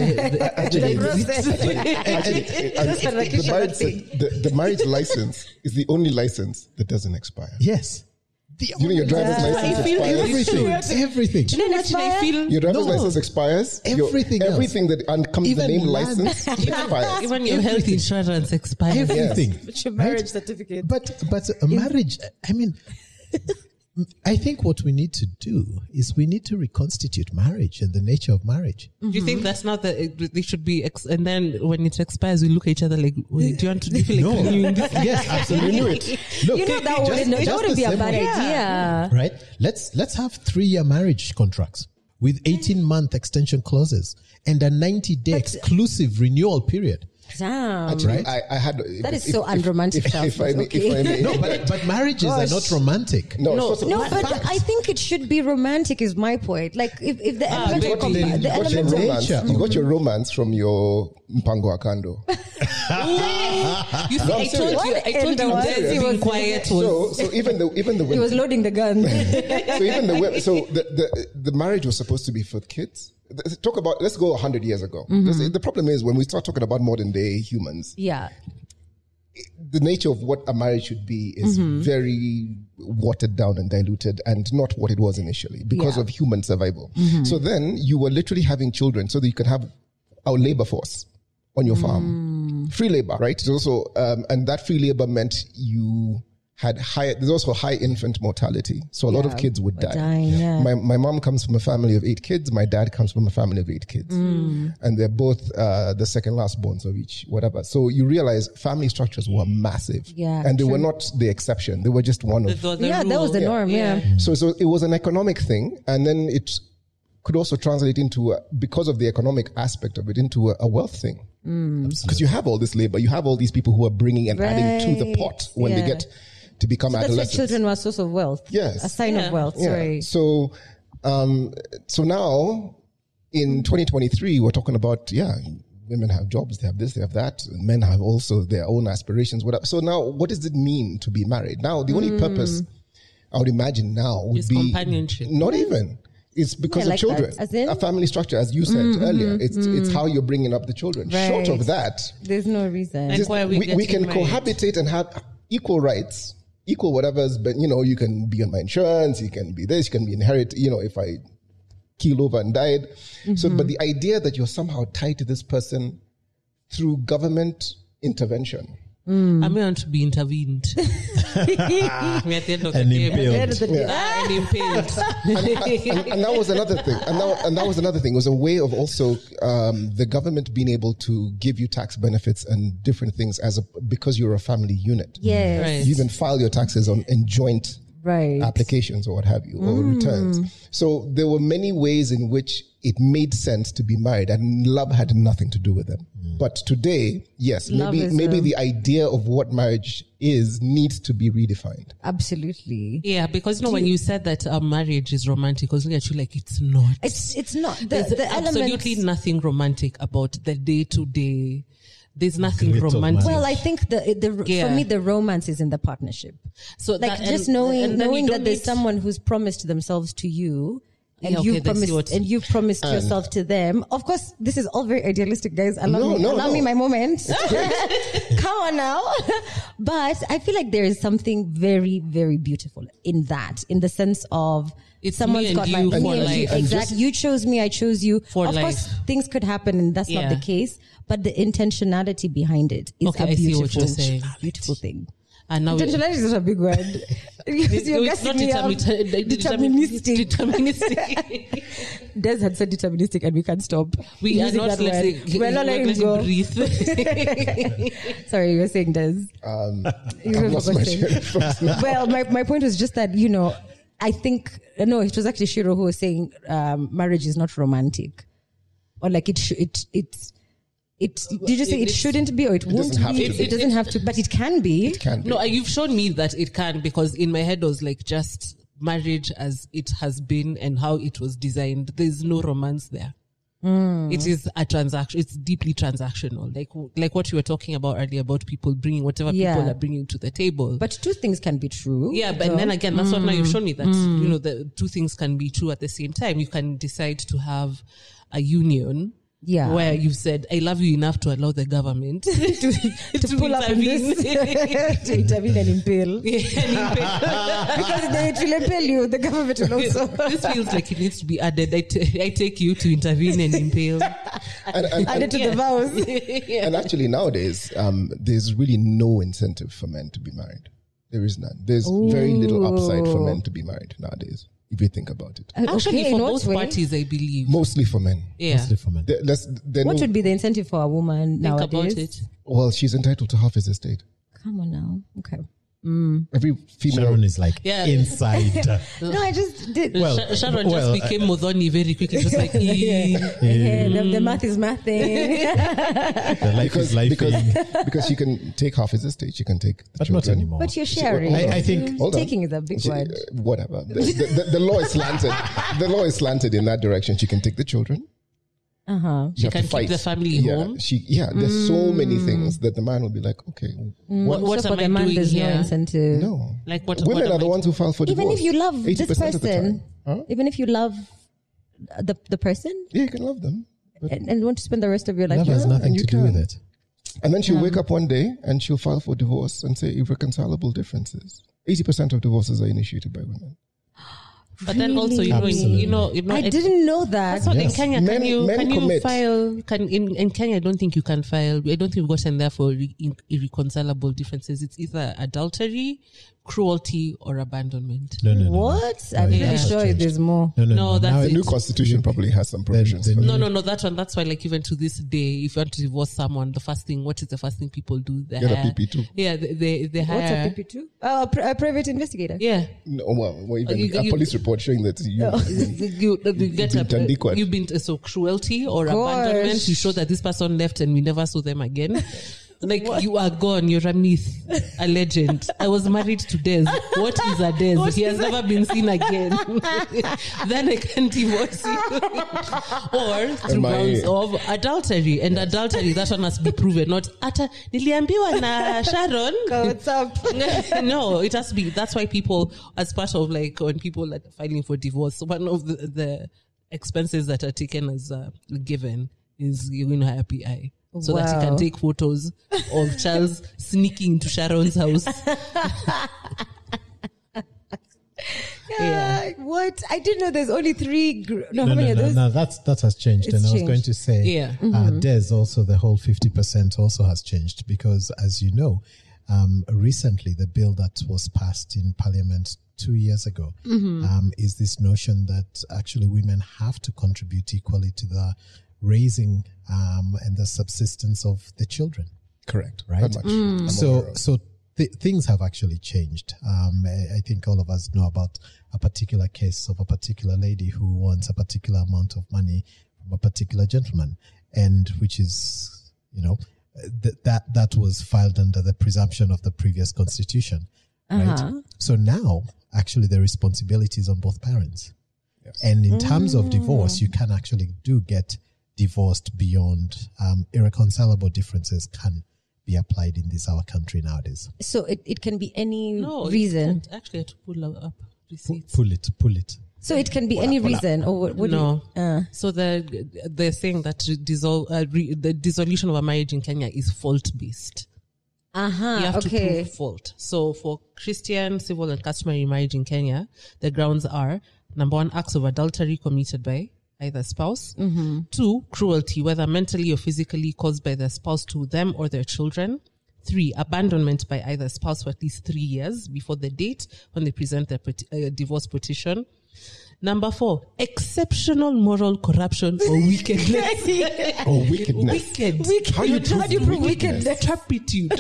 The marriage license is the only license that doesn't expire. Yes. The you know your driver's yeah. license expires. Everything. Everything. Do you know what I feel? Your driver's no. license expires. Everything your, else. Everything that comes Even the name land. license expires. Even your Everything. health insurance expires. Everything. Yes. But your marriage right? certificate. But but a marriage, I mean, I think what we need to do is we need to reconstitute marriage and the nature of marriage. Mm-hmm. Do you think that's not that they should be, ex- and then when it expires, we look at each other like, wait, do you want to do you feel like no. renewing this? Yes, absolutely. Look, you know, that just, wouldn't, that wouldn't be a bad idea. Yeah. Right? Let's, let's have three-year marriage contracts with eighteen-month extension clauses and a ninety-day exclusive renewal period. Damn. Actually, right? I, I had that if, is so if, unromantic. If, if, if, I may, okay. if I may, no, but, but marriages Gosh. are not romantic. No, no, so, no but fact. I think it should be romantic. Is my point. Like if, if the ah, element of compa- the you got your romance, nature. you got your romance from your Mpango Akando. you see, no, I told you, I told you, Desi being was quiet. So, so even the even the he was loading the gun. so even the so the, the the marriage was supposed to be for kids. Talk about let's go a hundred years ago. Mm-hmm. The problem is when we start talking about modern day humans. Yeah. The nature of what a marriage should be is mm-hmm. very watered down and diluted and not what it was initially because yeah. of human survival. Mm-hmm. So then you were literally having children so that you can have our labor force on your farm. Mm. Free labor, right? So, um, and that free labor meant you had high, there's also high infant mortality. So a lot of Yeah, kids would were die. dying, yeah. My, my mom comes from a family of eight kids. My dad comes from a family of eight kids. Mm. And they're both uh, the second last borns of each, whatever. So you realize family structures were massive. Yeah, And they true. were not the exception. They were just one of. That was the Yeah, that was the rule. norm, yeah. So, so it was an economic thing. And then it could also translate into, a, because of the economic aspect of it, into a, a wealth thing. Because you have all this labor, you have all these people who are bringing and adding to the Right, pot when yeah. they get to become That's why adolescents. children were a source of wealth. Yes. A sign Yeah. of wealth. Yeah. Sorry. So, um, so now in twenty twenty-three, we're talking about, yeah, women have jobs, they have this, they have that. Men have also their own aspirations. Whatever. So now, what does it mean to be married? Now, the only purpose I would imagine now would Is be companionship. Not even. It's because Yeah, of like children. that. As in? A family structure, as you said earlier. It's it's how you're bringing up the children. Short Right. of that, There's no reason. Like, just- why are we we, we getting can married? cohabitate and have equal rights, equal whatever's, but you know, you can be on my insurance, you can be this, you can be inherit, you know, if I keel over and died. So, but the idea that you're somehow tied to this person through government intervention. I may want to be intervened. Me at the end of the And day, impaled. At the end of the day. Ah, and impaled. and, and that was another thing. And that, and that was another thing. It was a way of also um, the government being able to give you tax benefits and different things as a, because you're a family unit. Yes. Right. You even file your taxes on in joint Right. applications or what have you, or Mm. returns. So there were many ways in which it made sense to be married, and love had nothing to do with it. But today, yes, Love maybe is maybe a- the idea of what marriage is needs to be redefined. Absolutely. Yeah, because you know when you said that uh, marriage is romantic, I was looking at you like it's not. It's it's not the There's the absolutely elements. nothing romantic about the day to day. There's nothing Grit of romantic. marriage. Well, I think the the Yeah. for me the romance is in the partnership. so Like that- just and- knowing and then you knowing don't that there's need- someone who's promised themselves to you. And Yeah, okay, you that's promised, what- and you promised yourself to them. Of course, this is all very idealistic, guys. Allow No, me, no, allow no. me my moment. Come on now. But I feel like there is something very, very beautiful in that, in the sense of It's someone's me and got you my for me and you, life. exactly. You chose me, I chose you. For of course, life. things could happen, and that's not Yeah. the case. But the intentionality behind it is Okay, a I see beautiful, what you're saying. beautiful thing. And now we- Intentionality is not a big word. You're it's not gassing me up. determin- Deterministic. deterministic. Des had said deterministic, and we can't stop. We are using not that word. letting, We're not we're letting him go. breathe. Sorry, you were saying Des. Um, You I've were lost my forgetting. train of thought now. Well, my, my point was just that, you know, I think, no, it was actually Shiro who was saying um, marriage is not romantic. Or like it, sh- it, it, it, did you say it it's- shouldn't be or it, won't doesn't have be? to It, be. it doesn't have to, but it can be. It can be. No, you've shown me that it can, because in my head was like just marriage as it has been and how it was designed. There's no romance there. It is a transaction. It's deeply transactional. Like, like what you were talking about earlier about people bringing whatever Yeah. people are bringing to the table. But two things can be true. yeah, but So- then again, that's what now you've shown me that, you know, the two things can be true at the same time. You can decide to have a union. Yeah. Where you said, I love you enough to allow the government to, to pull up in this, to intervene and impale. Because they, it will impale you, the government will also. This feels like it needs to be added. I, t- I take you to intervene and impale. And, and, Added and, to Yeah. the vows. and actually nowadays, um, there's really no incentive for men to be married. There is none. There's very little upside for men to be married nowadays, if you think about it. Actually, Okay, for in what both way? parties, I believe. Mostly for men. Yeah. Mostly for men. There, let's, there What no, would be the incentive for a woman Think nowadays? about it. well, she's entitled to half his estate. Come on now. Okay. Every female. Sharon is like Yeah. inside. No, I just did. Well, Sh- Sharon well, just became Modoni very quickly, just like, "Ee." Yeah, the, the math is mathing. the life because is life. because, because she can take half his estate, she can take the But not children. anymore. But you're sharing. hold on. I- I think- Hold on. taking is a big She- word. uh, whatever. The, the, the, the law is slanted. The law is slanted in that direction. She can take the children. Uh huh. She You have can to keep fight. the family yeah, home. She, yeah, there's so many things that the man will be like, okay, What, what so for am the I man, doing there's here? no incentive. no. Like what? Women what are am the I ones who file for Even divorce. if you love this eighty percent of the person, time. Huh? even if you love the the person Yeah, you can love them. But, and, and want to spend the rest of your life, Love has together, nothing you to do with can. it. and then she'll wake up one day and she'll file for divorce and say irreconcilable differences. eighty percent of divorces are initiated by women. But then also, you know, in, Absolutely. you know, you know, I it- didn't know that. That's what Yes. in Kenya. Men- can you men can you commit. file? Can in, in Kenya? I don't think you can file. I don't think we've gotten there for re, in, irreconcilable differences. It's either adultery, cruelty or abandonment. No, no, no. What? No, I'm it pretty has sure changed. there's more. No, no, No, no. that's Now it. The new constitution probably has some provisions. the for new- No, no, no, that one, that's why, like, even to this day, if you want to divorce someone, the first thing, what is the first thing people do? They Get a hire- P P two. Yeah, they, they, they What's hire. a P P two? Oh, a, pri- a private investigator. Yeah. No, well, well, even You- a you- police report showing that you, you, you get been a, tandiquat. you've been so cruelty or Gosh. abandonment. You show that this person left and we never saw them again. Like you are gone. You're a myth, a legend. I was married to Des. What is a Des? He has never been seen again. Then I can divorce you. Or through Am I- grounds of adultery, and adultery that one must be proven. Not ata niliambiwa na Sharon. What's up? No, it has to be. That's why people, as part of like when people are filing for divorce, one of the, the expenses that are taken as uh, given is you're going to hire P I. So that he Wow. can take photos of Charles sneaking into Sharon's house. Yeah. What? I didn't know there's only three. Gr- no, No, how many no, are no, those? no, that's, that has changed. It's and I was changed. going to say, Yeah. uh, Des also, the whole fifty percent also has changed because, as you know, um, recently the bill that was passed in Parliament two years ago um, is this notion that actually women have to contribute equally to the raising um, and the subsistence of the children. correct, Right. That much I'm aware So, of. so th- things have actually changed. Um, I, I think all of us know about a particular case of a particular lady who wants a particular amount of money from a particular gentleman, and which is, you know, th- that that was filed under the presumption of the previous constitution, right? So now, actually, the responsibility is on both parents. Yes. And in terms of divorce, you can actually do get divorced beyond um, irreconcilable differences can be applied in this our country nowadays. So it, it can be any No, you reason. can't. Actually, I had to pull up Pu- receipts. Pull it, pull it. So it can be any reason, or what? what do No. you- uh, So they're, they're saying that dissol- uh, re- the dissolution of a marriage in Kenya is fault based. uh-huh. You have to Okay. prove fault. So for Christian civil and customary marriage in Kenya, the grounds are number one, acts of adultery committed by either spouse. Mm-hmm. Two, cruelty, whether mentally or physically caused by the spouse to them or their children. Three, abandonment by either spouse for at least three years before the date when they present their peti- uh, divorce petition. Number four, exceptional moral corruption or wickedness. Oh, wickedness. Wicked. How do you How do you prove wickedness? Turpitude.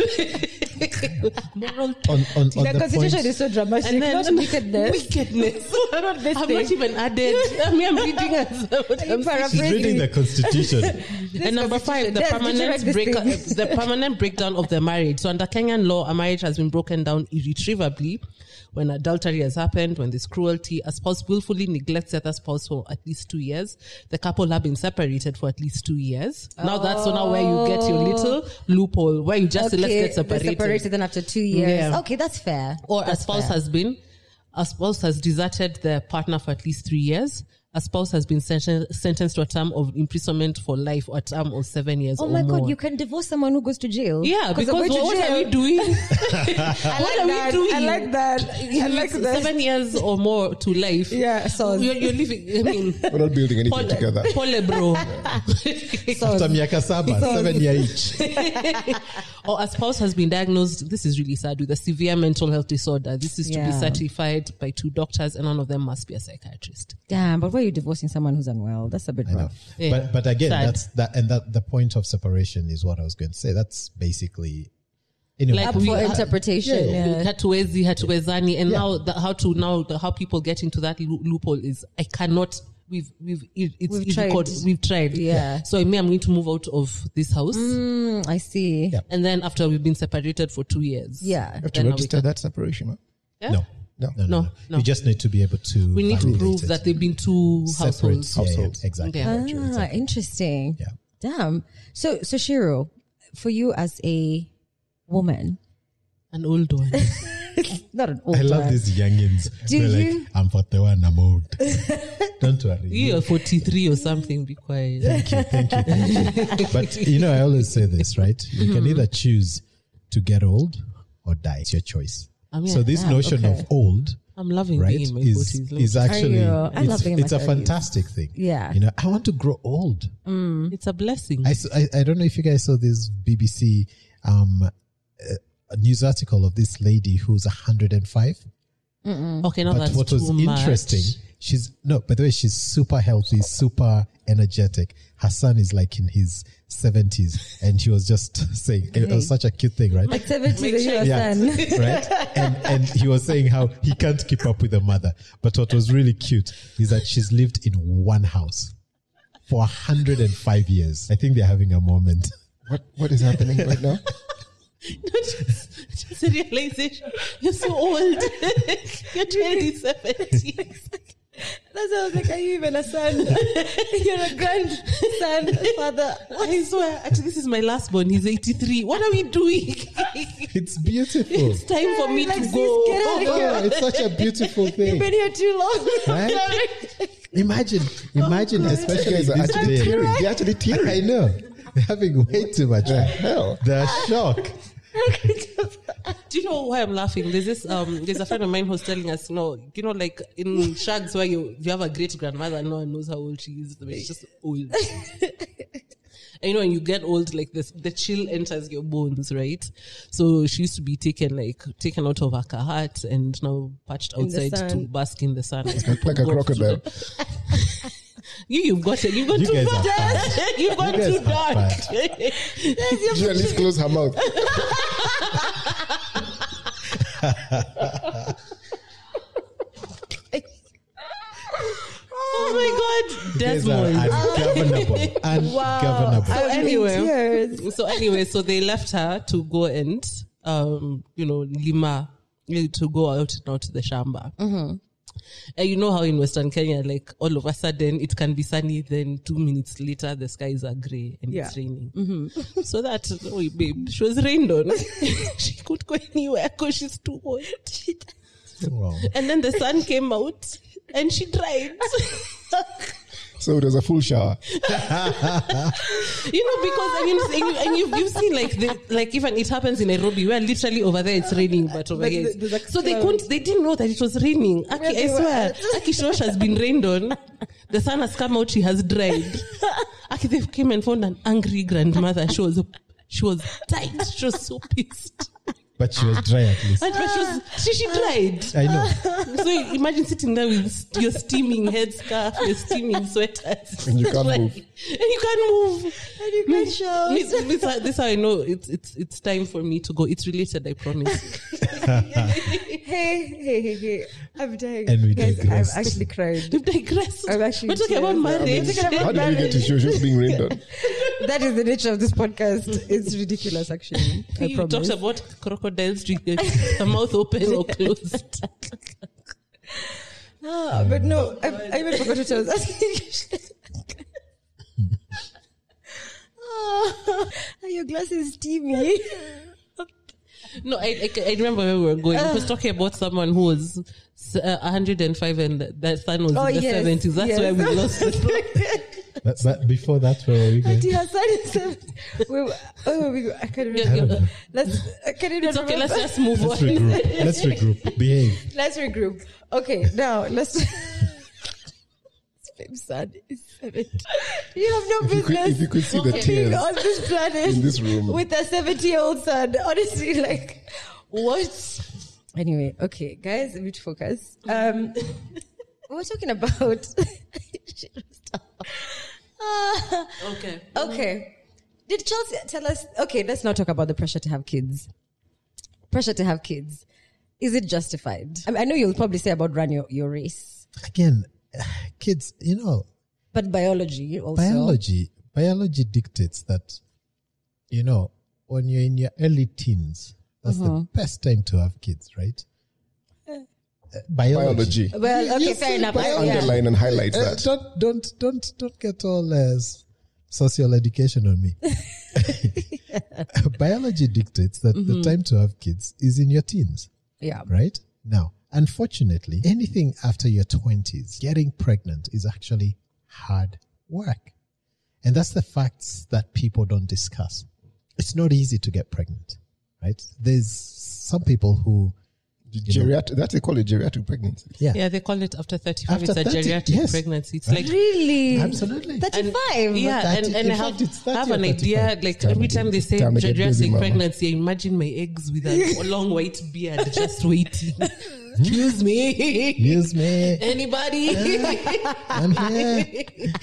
Moral On, on, on The the constitution point, is so dramatic. and then Not wickedness. wickedness. Not this I've thing. not even added. I mean, I'm reading as what You I'm paraphrase- she's reading the constitution. And number five, the Yes, did you write permanent this break, thing? the permanent breakdown of the marriage. So under Kenyan law, a marriage has been broken down irretrievably when adultery has happened, when there's cruelty, a spouse willfully neglects the other spouse for at least two years. The couple have been separated for at least two years. Now that's so now where you get your little loophole where you just say, let's get they're separated. separated then after two years. Yeah. Okay, that's fair. Or That's a spouse fair. has been, a spouse has deserted their partner for at least three years. A spouse has been senten- sentenced to a term of imprisonment for life or a term of seven years Oh or my more. God, you can divorce someone who goes to jail. Yeah, because of what, going to what jail. are we doing? I what like are that. we doing? I like that. I like that. Seven years or more to life. Yeah, so You're, you're living, I mean, We're not building anything pole, together. pole bro. After miaka saba, seven year each. Or a spouse has been diagnosed, this is really sad, with a severe mental health disorder. This is to be Yeah. certified by two doctors and one of them must be a psychiatrist. Damn, but why are you divorcing someone who's unwell? That's a bit rough. Yeah. But but again, Sad. that's that, and that the point of separation is what I was going to say. That's basically, anyway. Like Up we for ha- interpretation. yeah, Yeah. hatuwezi hatuwezani and Yeah. now the, how to now the, how people get into that loo- loophole is I cannot we've we've it, it's We've it's tried. record- we've tried Yeah. so I mean I'm going to move out of this house Mm, I see. Yeah. and then after we've been separated for two years Yeah. You have to Then now we register can- that separation. Huh? yeah? No. No. No, no, No, no, no. You just need to be able to. we need to validate prove it. that they've been two Separate, households yeah, yeah, Households. exactly. Yeah. Ah, interesting. Yeah. Damn. So, so Shiro, for you as a woman, an old one not an old I love one. these youngins. Do They're you? like, I'm forty-one, I'm old. Don't worry. you are forty-three or something be quiet Thank you, thank you, thank you. But you know, I always say this, right? You can either choose to get old or die. It's your choice. I mean, So this ah, notion okay. of old, I'm loving right, being in my is forties is actually Are you? I it's, love being in my it's a thirties. fantastic thing. Yeah. You know, I want to grow old. it's a blessing I, s- I, I don't know if you guys saw this B B C um, uh, a news article of this lady who's one hundred five. Mm-mm. Okay, no, but that's what was too interesting, much. she's no, by the way, she's super healthy, super energetic. Her son is like in his seventies, and she was just saying it was such a cute thing, right? At seventy, the your yeah, son. right? And and he was saying how he can't keep up with the mother. But what was really cute is that she's lived in one house for one hundred five years. I think they're having a moment. What what is happening right now? No, just, just a realization. You're so old. You're twenty seventy. That's why I was like, are you even a son? You're a grandson, father. I swear, actually, this is my last born. He's eighty-three. What are we doing? It's beautiful. It's time for me Like, to sis, go. get out of Oh, here. it's such a beautiful You've thing. been here too long. Right? Imagine, imagine, especially Guys in are this actually day. tearing. They're actually tearing. I know. They're having way too much. The hell? The shock. Do you know why I'm laughing? There's this um there's a friend of mine who's telling us, you know, you know, like in shags where you you have a great grandmother, no one knows how old she is, she's just old. And you know, when you get old, like this, the chill enters your bones, right? So she used to be taken like taken out of her kahat and now patched In the outside to sun. bask in the sun. Like a crocodile. You, you've got it. You've gone You too guys far. are bad. You've gone You guys too are dark. bad. She at least close her mouth. Oh my God, You guys Desmond. are ungovernable. Ungovernable. So I'm in anyway, tears. so anyway, so they left her to go and, um, you know, Lima, eh, to go out now to the shamba. Mm-hmm. And you know how in Western Kenya, like all of a sudden it can be sunny, then two minutes later the skies are grey and Yeah. it's raining. So that, oh, babe, she was rained on. She could go anywhere because she's too hot. Wow. And then the sun came out and she dried. So it was a full shower. You know, because I mean, and, you, and you've, you've seen like the, like even it happens in Nairobi where literally over there it's raining, but over Like here, the- it's- there's like so they cloud. couldn't, they didn't know that it was raining. Aki, I they were- swear, Aki Shosh has been rained on. The sun has come out, she has dried. Aki, they came and found an angry grandmother. She was, she was tight. She was so pissed. But she was dry at least. And but she was, she, she dried. I know. So imagine sitting there with your steaming headscarf, your steaming sweaters. And you can't Like- move. And you can't move. And you can't shout. This, this, this is how I know it's it's it's time for me to go. It's related, I promise. Hey, hey, hey, hey. I'm dying. And we Guys, digressed. I've actually cried. We've digressed. I'm actually We're talking serious. about Yeah, I marriage. mean, Talking about How did we get to show just being rained on? That is the nature of this podcast. It's ridiculous, actually. I You promise. talked about crocodiles with the mouth open or closed. Ah, but no, I, I even forgot what I was asking. Ah, your glass is steamy. No, I, I, I remember where we were going. We was talking about someone who was uh, one hundred five and their son was Oh, in the yes, seventies. That's yes. where we lost the But, but before that, where were we going? Auntie Hassan is seven. We were- Oh, we, I can't Yeah, remember. yeah. Let's, I can't even It's okay, remember. let's just move Let's on. regroup. Let's regroup. Behave. Let's regroup. Okay, now let's. Babe son is seventy. You have no If you could, business if you could see the being tears on this planet in this room. with a seventy-year-old son. Honestly, like what? Anyway, okay, guys, a bit focus. Um, we're talking about. Ah, Okay. okay. Did Chelsea tell us? Okay, let's not talk about the pressure to have kids. Pressure to have kids. Is it justified? I, mean, I know you'll probably say about run your, your race, Again, kids, you know, but biology also. biology, biology dictates that, you know, when you're in your early teens, that's the best time to have kids, right? Uh, biology. biology. Well, okay, You fair say enough. Let's I- yeah. underline and highlight Uh, that. don't don't don't don't get all uh, social education on me. Biology dictates that the time to have kids is in your teens, Yeah. right? Now, unfortunately, anything after your twenties, getting pregnant is actually hard work. And that's the facts that people don't discuss. It's not easy to get pregnant, right? There's some people who Geriatric, that's they call it geriatric pregnancy. Yeah. Yeah, they call it after thirty-five. After it's a thirty, geriatric yes. pregnancy. It's Right. like Really? Absolutely. thirty-five? yeah, thirty and, and in I have, fact, it's thirty have or an idea. thirty-five. Like Time every to time get- they say time to get busy, geriatric mama. pregnancy, I imagine my eggs with a long white beard just waiting. Excuse me. Excuse me. Anybody? I'm here.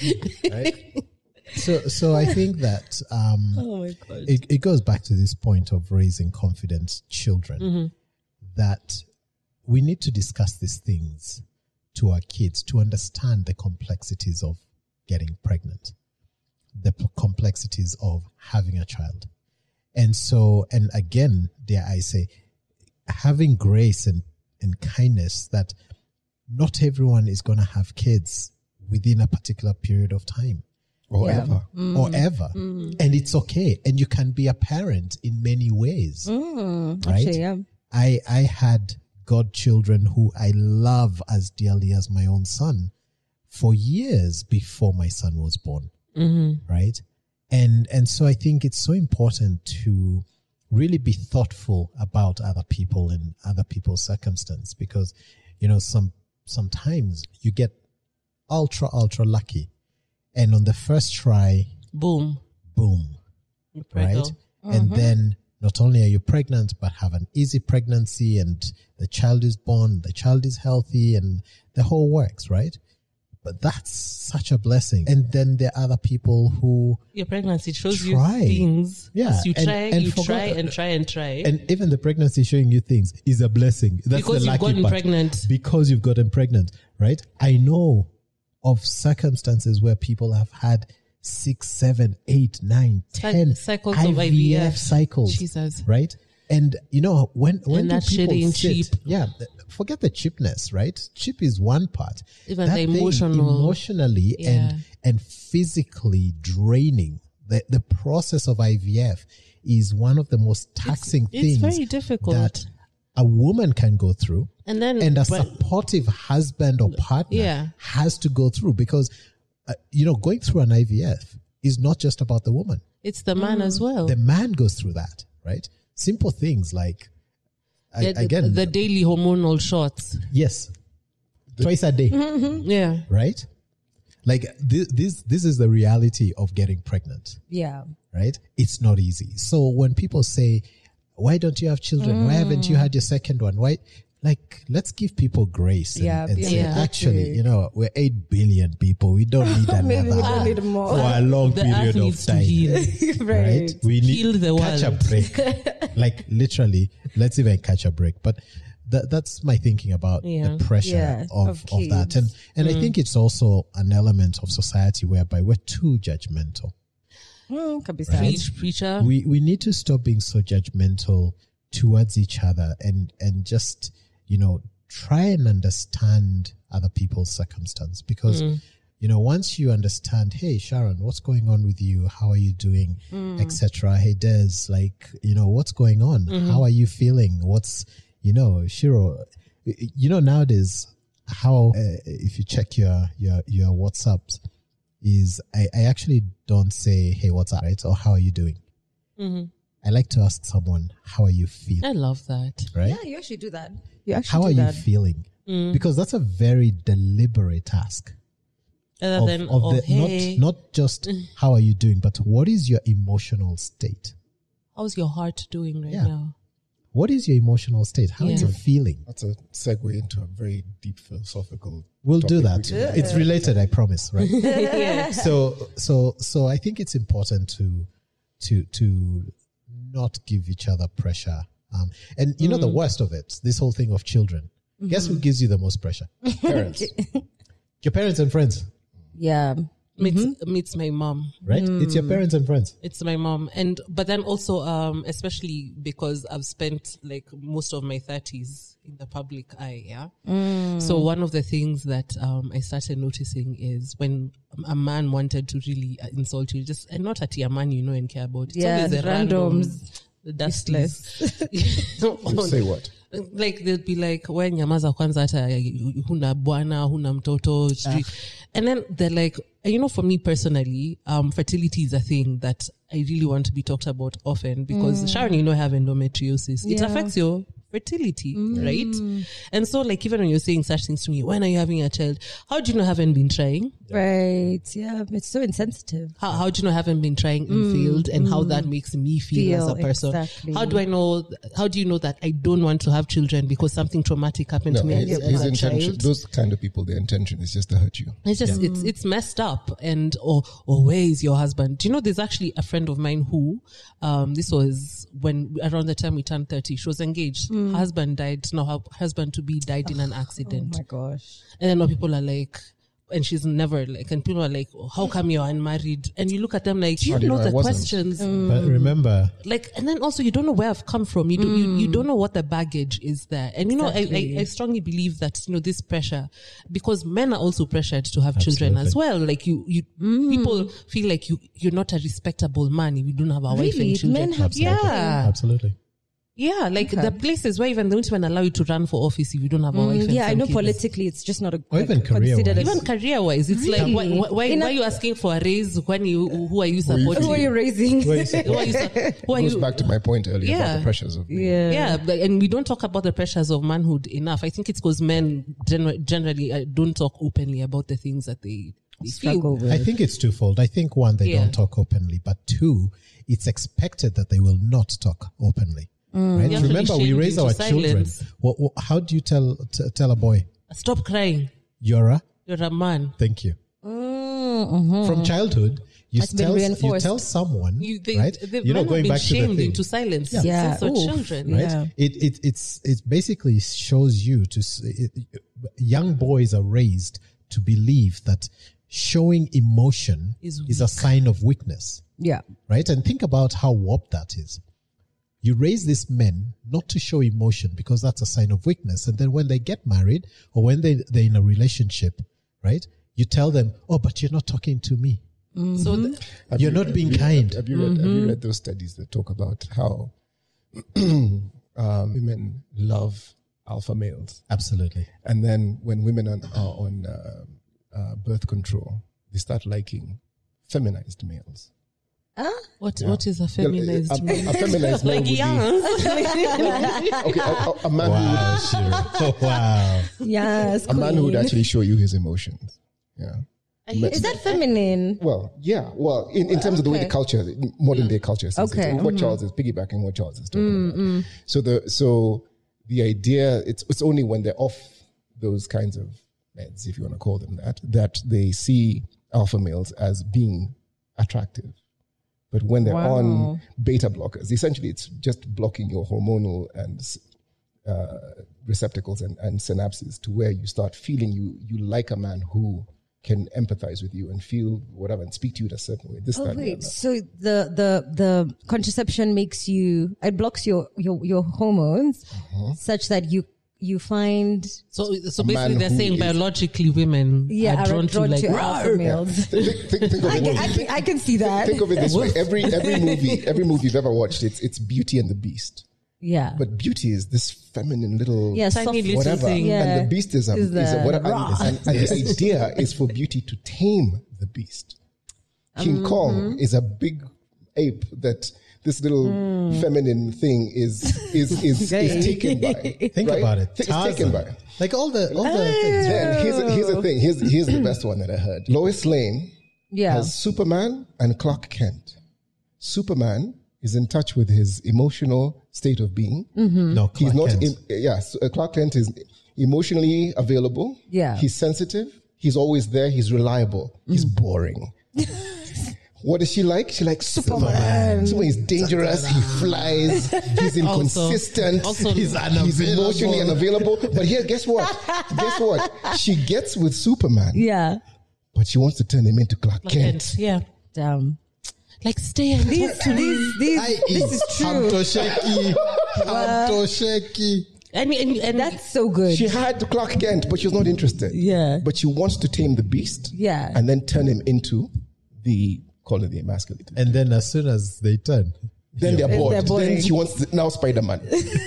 Right? So, so I think that um, Oh my god. it, it goes back to this point of raising confident children Mm-hmm. that we need to discuss these things to our kids to understand the complexities of getting pregnant, the p- complexities of having a child. And so, and again, dare I say, having grace and, and kindness that not everyone is going to have kids within a particular period of time Or Yeah. ever. or ever. And it's okay. And you can be a parent in many ways, Mm, right? actually, yeah. I, I had godchildren who I love as dearly as my own son for years before my son was born. Mm-hmm. Right. And, and so I think it's so important to really be thoughtful about other people and other people's circumstance, because, you know, some, sometimes you get ultra, ultra lucky. And on the first try, Boom. boom, You're right? pregnant. And then not only are you pregnant, but have an easy pregnancy and the child is born, the child is healthy and the whole works, right? But that's such a blessing. And then there are other people who, Your pregnancy shows Try. you things. Yeah, As you and- try, and you forgot- try and try and try. and even the pregnancy showing you things is a blessing. That's Because the you've lucky gotten part. pregnant. Because you've gotten pregnant, right? I know of circumstances where people have had six, seven, eight, nine, Cy- ten cycles of I I V V F F. cycles, Jesus. right? And you know when when And do that people shit ain't sit? cheap. Yeah, th- forget the cheapness, right? Cheap is one part. Even That the thing emotional- emotionally Yeah. and and physically draining. The the process of I V F is one of the most taxing it's things very difficult. that a woman can go through, And then, and a but- supportive husband or partner Yeah. has to go through, because uh, you know going through an I V F is not just about the woman. it's the man as well. The man goes through that, right? Simple things like I- Yeah, the, again, the daily hormonal shots. yes, twice a day, Yeah. right? Like this, this, this is the reality of getting pregnant, Yeah. right? It's not easy. So when people say, "Why don't you have children? Why haven't you had your second one?" Why? Like, let's give people grace and, Yeah, and yeah, say, yeah. actually, you know, we're eight billion people. We don't need another Maybe we one don't need more. for a long The period earth of needs to time. heal. Right? We need Heal the catch a world. break. Like literally, let's even catch a break. But that, that's my thinking about Yeah. the pressure Yeah, of, of of that. kids. And and Mm. I think it's also an element of society whereby we're too judgmental. Mm, could be Right. sad. Preach, preacher. We we need to stop being so judgmental towards each other and and just, you know, try and understand other people's circumstance, because Mm. you know, once you understand, hey Sharon, what's going on with you? How are you doing? et cetera. Hey Des, like, you know, what's going on? How are you feeling? What's, you know, Shiro, you know, nowadays, how, uh, if you check your, your, your WhatsApps, is I, I actually don't say, hey, what's up, right? Or how are you doing? Mhm. I like to ask someone, how are you feeling? I love that. Right? Yeah, you actually do that. You actually How do are you that. feeling? Because that's a very deliberate task. Other Of, than, of oh, the, hey, not, not just how are you doing, but what is your emotional state? how's your heart doing right Yeah. now? What is your emotional state? How is Yeah. it feeling? That's a segue into a very deep philosophical. We'll do topic that. we can- It's related, I promise, right? Yeah. so so so I think it's important to to to not give each other pressure. Um, and you know the worst of it, this whole thing of children. Guess who gives you the most pressure? Parents. Your parents and friends, Yeah. meets, meets my mom. right? It's your parents and friends. It's my mom. And, but then also, um, especially because I've spent like most of my thirties in the public eye. Yeah. So one of the things that, um, I started noticing is when a man wanted to really uh, insult you, just, and not at a man you know and care about. It's Yeah, always the randoms. The dusties. You say what? Like they'll be like, we nyamaza kwanza hata huna bwana, huna mtoto. sijui." And then they're like, and you know, for me personally, um, fertility is a thing that I really want to be talked about often because Sharon, you know, I have endometriosis. It Yeah. affects your fertility, mm. right? And so, like, even when you're saying such things to me, when are you having a child? How do you know I haven't been trying? Right. Yeah. It's so insensitive. How, how do you know I haven't been trying and mm. failed, and mm. how that makes me feel, feel as a person? Exactly. How do I know, how do you know that I don't want to have children because something traumatic happened no, to me his, as, his as a intention, child? Those kind of people, their intention is just to hurt you. It's just, yeah. it's, it's messed up. And, or, or where is your husband? Do you know, there's actually a friend of mine who, um, this was when, around the time we turned thirty, she was engaged. Mm. Her husband died. No, her husband to be died in an accident. Oh my gosh. And then now people are like, and she's never like, and people are like, oh, how come you're unmarried? And you look at them like, do you know, know the questions? Mm. But remember, like, and then also you don't know where I've come from. You, do, mm. you, you don't know what the baggage is there. And you know, exactly. I, I, I strongly believe that, you know, this pressure, because men are also pressured to have Absolutely. children as well. Like you, you, mm. people feel like you, you're not a respectable man if you don't have a really? wife and children. Men have Absolutely. Yeah. Absolutely. Yeah, like okay. the places where even they won't even allow you to run for office if you don't have a wife. Mm, and yeah, I know kids. Politically it's just not a or even career wise. Even career wise, it's really? like why, why, why are you asking for a raise when you who are you supporting? Who are you raising? Who are you, who are you, who are it goes you, back to my point earlier yeah. about the pressures of being. yeah, yeah, and we don't talk about the pressures of manhood enough. I think it's because men gen- generally uh, don't talk openly about the things that they. They struggle with. I think it's twofold. I think one, they yeah. don't talk openly, but two, it's expected that they will not talk openly. Mm. Right? Remember, we raise our children. What, what, how do you tell t- tell a boy? Stop crying. You're a? You're a man. Thank you. Mm-hmm. From childhood, you tell, you tell someone, you, they, right? You know, going back to the thing. into silence. Yeah. yeah. Since Ooh, children. Right? Yeah. It, it, it's, it basically shows you to, it, young boys are raised to believe that showing emotion is, is a sign of weakness. Yeah. Right? And think about how warped that is. You raise these men not to show emotion because that's a sign of weakness. And then when they get married or when they, they're in a relationship, right? You tell them, oh, but you're not talking to me. Mm-hmm. So th- you're you, not being have kind. You, have, you read, mm-hmm. have you read those studies that talk about how um, women love alpha males? Absolutely. And then when women are, are on uh, uh, birth control, they start liking feminized males. Huh? What yeah. what is a feminized a, man? A, a feminized man like young. Okay, a, a, a man wow, who would, oh, wow. Yes, a man who would actually show you his emotions. Yeah. Is that feminine? Well, yeah. Well, in, in terms okay. of the way the culture, modern day culture, says okay. it, what mm-hmm. Charles is piggybacking, what Charles is talking mm-hmm. about. So the so the idea it's it's only when they're off those kinds of meds, if you want to call them that, that they see alpha males as being attractive. But when they're wow. on beta blockers, essentially it's just blocking your hormonal and uh, receptacles and, and synapses to where you start feeling you you like a man who can empathize with you and feel whatever and speak to you in a certain way. This oh time, wait, so the, the the contraception makes you it blocks your your, your hormones uh-huh. such that you you find so so basically they're saying biologically women yeah, are drawn, drawn to, to like alpha males. think, think, think of I, it, can, I, can, I can see that. Think of it this way: every every movie, every movie you've ever watched, it's it's Beauty and the Beast. Yeah, but Beauty is this feminine little yeah, soft little whatever, thing. Yeah. and the Beast is a, is is a whatever. raw. And, and, and the idea is for Beauty to tame the Beast. King mm-hmm. Kong is a big ape that this little mm. feminine thing is is is, is taken by. Think right? about it. It's taken by. Like all the all the things. Then here's a, here's the thing. Here's here's the best one that I heard. Lois Lane yeah. has Superman and Clark Kent. Superman is in touch with his emotional state of being. Mm-hmm. No, Clark he's not. Kent. Im- yeah, so, uh, Clark Kent is emotionally available. Yeah, he's sensitive. He's always there. He's reliable. Mm. He's boring. What does she like? She likes Superman. Superman is dangerous. He flies. He's inconsistent. Also, also he's, he's emotionally unavailable. But here, guess what? Guess what? She gets with Superman. Yeah. But she wants to turn him into Clark, Clark Kent. Kent. Yeah. Damn. Like, stay and these, talk to these, these, this is true. Hamtosheki. Hamtosheki. I mean, and, and that's so good. She had Clark Kent, but she was not interested. Yeah. But she wants to tame the beast. Yeah. And then turn him into the, call it the emasculated. And then as soon as they turn, then they're bored. They're then she wants to, now Spider-Man.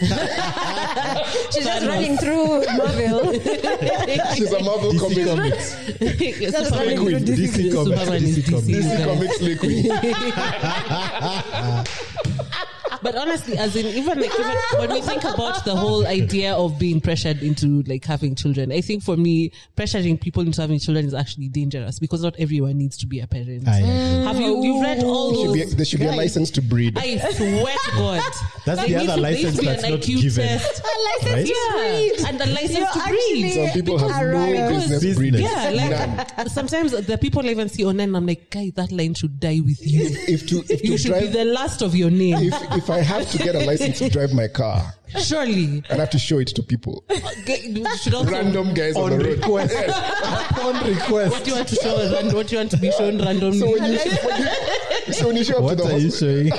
She's just running through Marvel. She's a Marvel D C comic. Comics. Just running through D C Comics. D C Comics. D C Comics liquid. But honestly, as in even like even when we think about the whole idea of being pressured into like having children, I think for me, pressuring people into having children is actually dangerous because not everyone needs to be a parent. I agree. Have you you read all There should those? be a, there should be a license to breed. I swear to God. That's There the needs other to- there needs license to be that's an not I Q given. test. A license Right? to breed. Yeah, and the license You're to actually- breed. Some people have no Right. business Business. breeding. Yeah, like None. sometimes the people I even see online, I'm like, guy, that line should die with you. If to if You to should be drive, the last of your name. if if I have to get a license to drive my car, Surely. I have to show it to people, Get- you should also, random guys on, On the road. request. On What request. do you want to show? ran- What do you want to be shown randomly? So when you, when you so when you show up What to the are you hospital,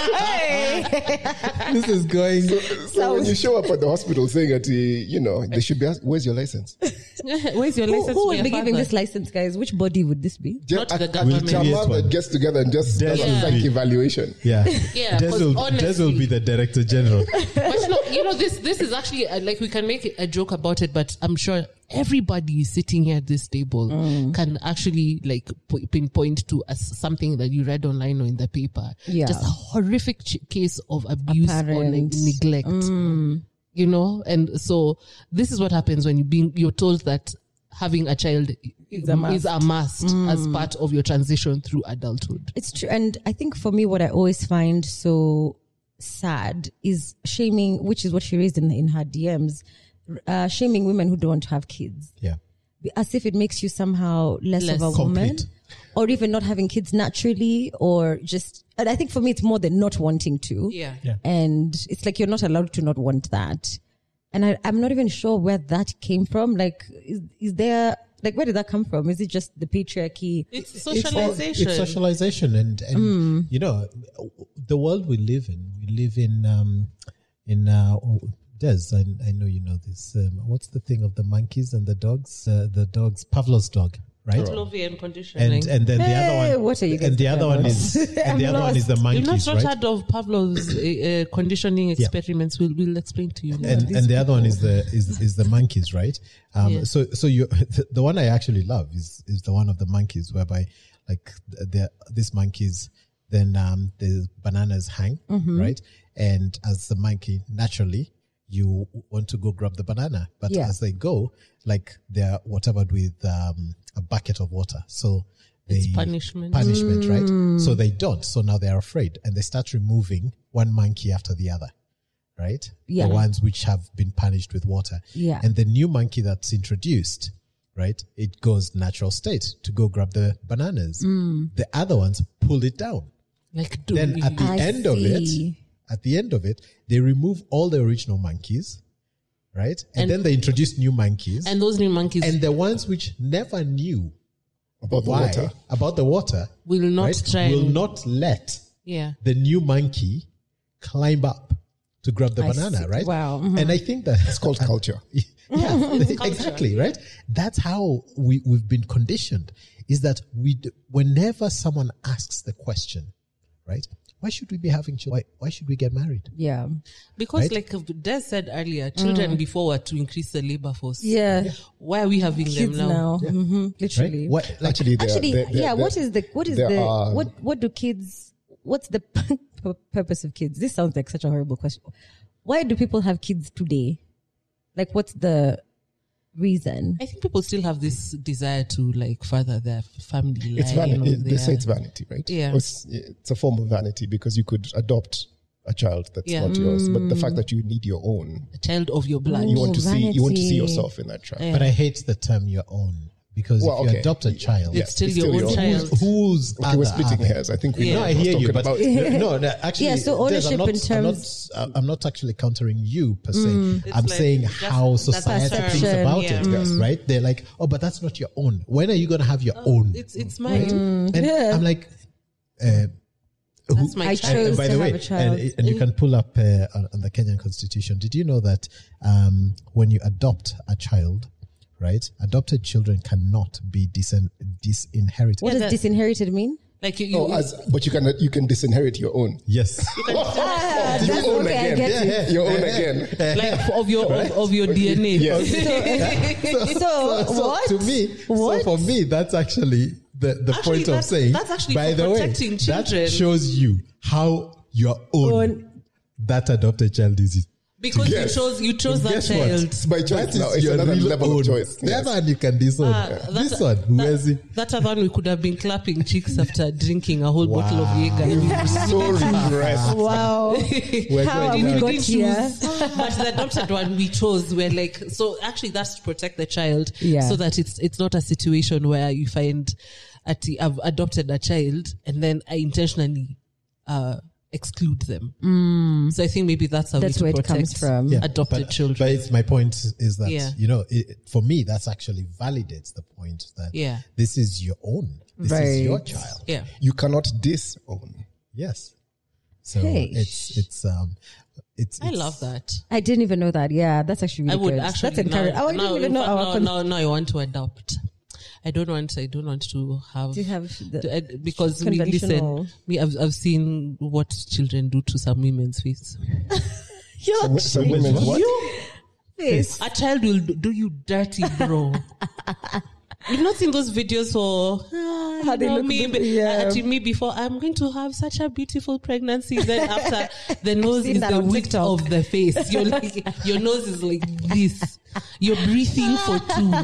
showing? This is going. so when you show up at the hospital saying that uh, you know they should be asked, where's your license? Where's your Who, license? who for would your be giving father? this license, guys? Which body would this be? Not a, the a government. chama Yes, one. that gets together and just Des does a will psych be. evaluation. Yeah. Yeah, Des 'cause will, Des will honestly- be the director general. But you know, you know, this this is actually uh, like we can make a joke about it, but I'm sure everybody sitting here at this table can actually like p- pinpoint to as something that you read online or in the paper. Yeah. Just a horrific ch- case of abuse or like, parent. neglect. You know, and so this is what happens when you being you're told that having a child is a must. is a must as part of your transition through adulthood. It's true. And I think for me, what I always find so sad is shaming, which is what she raised in, in her D Ms, uh, shaming women who don't have kids. Yeah. As if it makes you somehow less, Less of a woman. complete. Or even not having kids naturally, or just, and I think for me, it's more than not wanting to. Yeah. Yeah. And it's like you're not allowed to not want that. And I, I'm not even sure where that came from. Like, is, is there, like, where did that come from? Is it just the patriarchy? It's It's, socialization. it's socialization, and and you know, the world we live in. We live in um in uh, oh, Des. I, I know you know this. Um, what's the thing of the monkeys and the dogs? Uh, the dogs, Pavlov's dog, right? Pavlovian conditioning. And and then the Hey, other one. what are you guys and the talking other one about? is and I'm the other one is the You've not, monkeys, not right? heard of Pavlov's uh, uh, conditioning experiments. We'll, we'll explain to you. and and the other one is the is is the monkeys, right? Um, Yeah. So so you the, the one I actually love is is the one of the monkeys, whereby like the these monkeys, then um the bananas hang, right? And as the monkey, naturally you want to go grab the banana, but Yeah. as they go, like they're whatever with um a bucket of water, so. They, It's punishment. punishment, right? So they don't. So now they're afraid, and they start removing one monkey after the other, right? Yeah. The ones which have been punished with water. Yeah. And the new monkey that's introduced, right? It goes natural state to go grab the bananas. The other ones pull it down. Like, do Then at the I end of it, see. at the end of it, they remove all the original monkeys, right? And, And- then they introduce new monkeys. and those new monkeys And the ones which never knew About the why water. about the water will not right, try. will and- not let yeah. the new monkey climb up to grab the I banana, see. right? Wow. Mhm. And I think that It's called culture. yeah, exactly, right? That's how we, we've been conditioned, is that we, d- whenever someone asks the question, right? Why should we be having children? Why, why should we get married? Yeah. Because, Right? like Des said earlier, children before were to increase the labor force. Yeah. Why are we having Kids them now? now. hmm Literally. Right? What, like, Actually, there- Actually, there- there- yeah. there- What is the what is there the are- what what do kids? What's the pu- purpose of kids? This sounds like such a horrible question. Why do people have kids today? Like, what's the reason? I think people still have this desire to like further their family It's line. vanity. or They their- say it's vanity, right? Yeah. It's, it's a form of vanity because you could adopt a child that's Yeah. not yours, but the fact that you need your own, a child of your blood. you want to see, you want to see vanity. yourself in that child. Yeah. but I hate the term your own, because Well, if you okay. adopt a child, It's still it's your still own your own. child. whose, whose Okay, we're other splitting are they? hairs. I think we Yeah. know No, I what hear talking you, but about. no, no, actually, Yeah, so Des, ownership I'm not, in terms- I'm not, I'm not actually countering you per se. It's I'm like saying just- how that's society perception, thinks about yeah. it, Yes. right? They're like, oh, but that's not your own. When are you going to have your own? It's it's mine. And Yeah. I'm like, uh, who- That's my I child. chose and by to the way, have a child. And, and you can pull up uh, on, on the Kenyan Constitution. Did you know that um, when you adopt a child, right, adopted children cannot be disin- disinherited? What Yeah, does that- disinherited mean? Like you, you Oh, as, but you can you can disinherit your own. Yes. Ah, Your that's own okay. I again. get Yeah, it. yeah. Your own again. like of your of, of your D N A. Yes. So, so what? to me, What? so for me, that's actually the, the Actually, point of that's- saying. that's actually by for the way, protecting that children. shows you how your own, Own- that adopted child is Because you Yes. chose you chose And that guess what? child. It's by choice That now. is It's your another real level own. of choice. The Yes. other one you can disown. Ah, this that- one, who that- is it? That other one we could have been clapping cheeks after drinking a whole bottle of Jaeger. So regressed. Wow. We're How going have we back. got didn't here? choose. But the adopted one we chose, we're like, so actually that's to protect the child, Yeah. so that it's it's not a situation where you find, at the, I've adopted a child and then I intentionally uh, exclude them. Mm. So I think maybe that's how That's we where to it comes protect from. Yeah, adopted but, children. But it's, my point is, is that, Yeah. you know, it, for me, that's actually validates the point that Yeah. this is your own. This Right. is your child. yeah. You cannot disown. Yes. So Hey. it's, it's, um, it's, I it's- love that. I didn't even know that. Yeah, that's actually really I would good. actually. That's encouraging. now- Oh, I didn't now- even in know fact, our now, con- now, now I want to adopt. I don't want. I don't want to have. to have the to- uh, because me, conventional- listen, me, I've I've seen what children do to some women's face. Your Some women's what? face. A child will do you dirty, bro. You've not seen those videos for ah, How you they know, look me, good, yeah. uh, to me before I'm going to have such a beautiful pregnancy. Then after the nose seen is that the on width TikTok. of the face. You're like your nose is like this. You're breathing for two.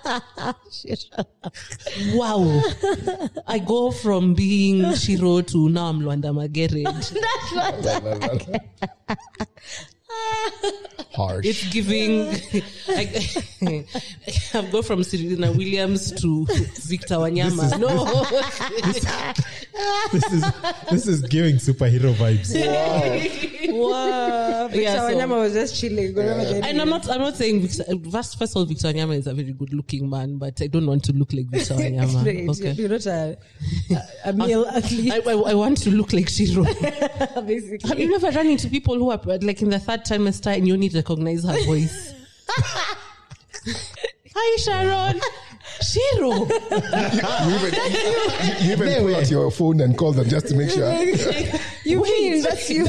Wow. I go from being Shiro to now I'm Luanda Magered. Harsh. It's giving. I, I've gone from Serena Williams to Victor Wanyama. No. This is, this is giving superhero vibes. Wow. Victor Yeah, so- Wanyama was just chilling. Wherever they And I'm not. I'm not saying Victor, first. First of all, Victor Wanyama is a very good-looking man, but I don't want to look like Victor Wanyama. Straight. Okay. You're not a, a, a male athlete, I, I, I want to look like Shiro. basically. Have you never run into people who are like in the third trimester and you only recognize her voice? Hi, Sharon. Shiro. You even, you, you even pull out your phone and call them just to make sure. You mean that's you?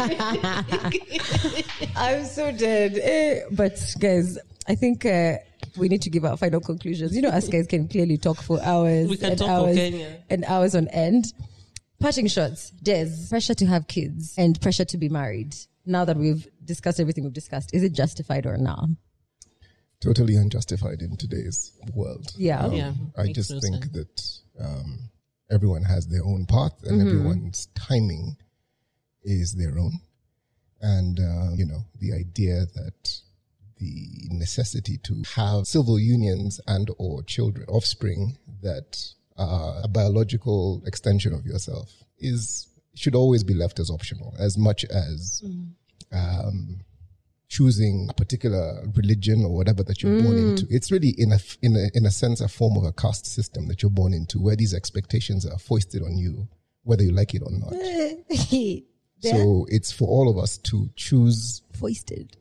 I'm so dead. Eh, but guys, I think uh, we need to give our final conclusions. You know, us guys can clearly talk for hours We can and talk for hours Kenya. and hours on end. Parting shots. Des, pressure to have kids and pressure to be married. Now that we've discussed everything we've discussed, is it justified or not? Totally unjustified in today's world. Yeah. Um, Yeah, I makes just no think sense. that um, everyone has their own path and everyone's timing is their own. And, um, you know, the idea that the necessity to have civil unions and or children, offspring that are a biological extension of yourself is, should always be left as optional, as much as um, choosing a particular religion or whatever that you're born into. It's really, in a, in a in a sense, a form of a caste system that you're born into, where these expectations are foisted on you, whether you like it or not. So it's for all of us to choose. Foisted.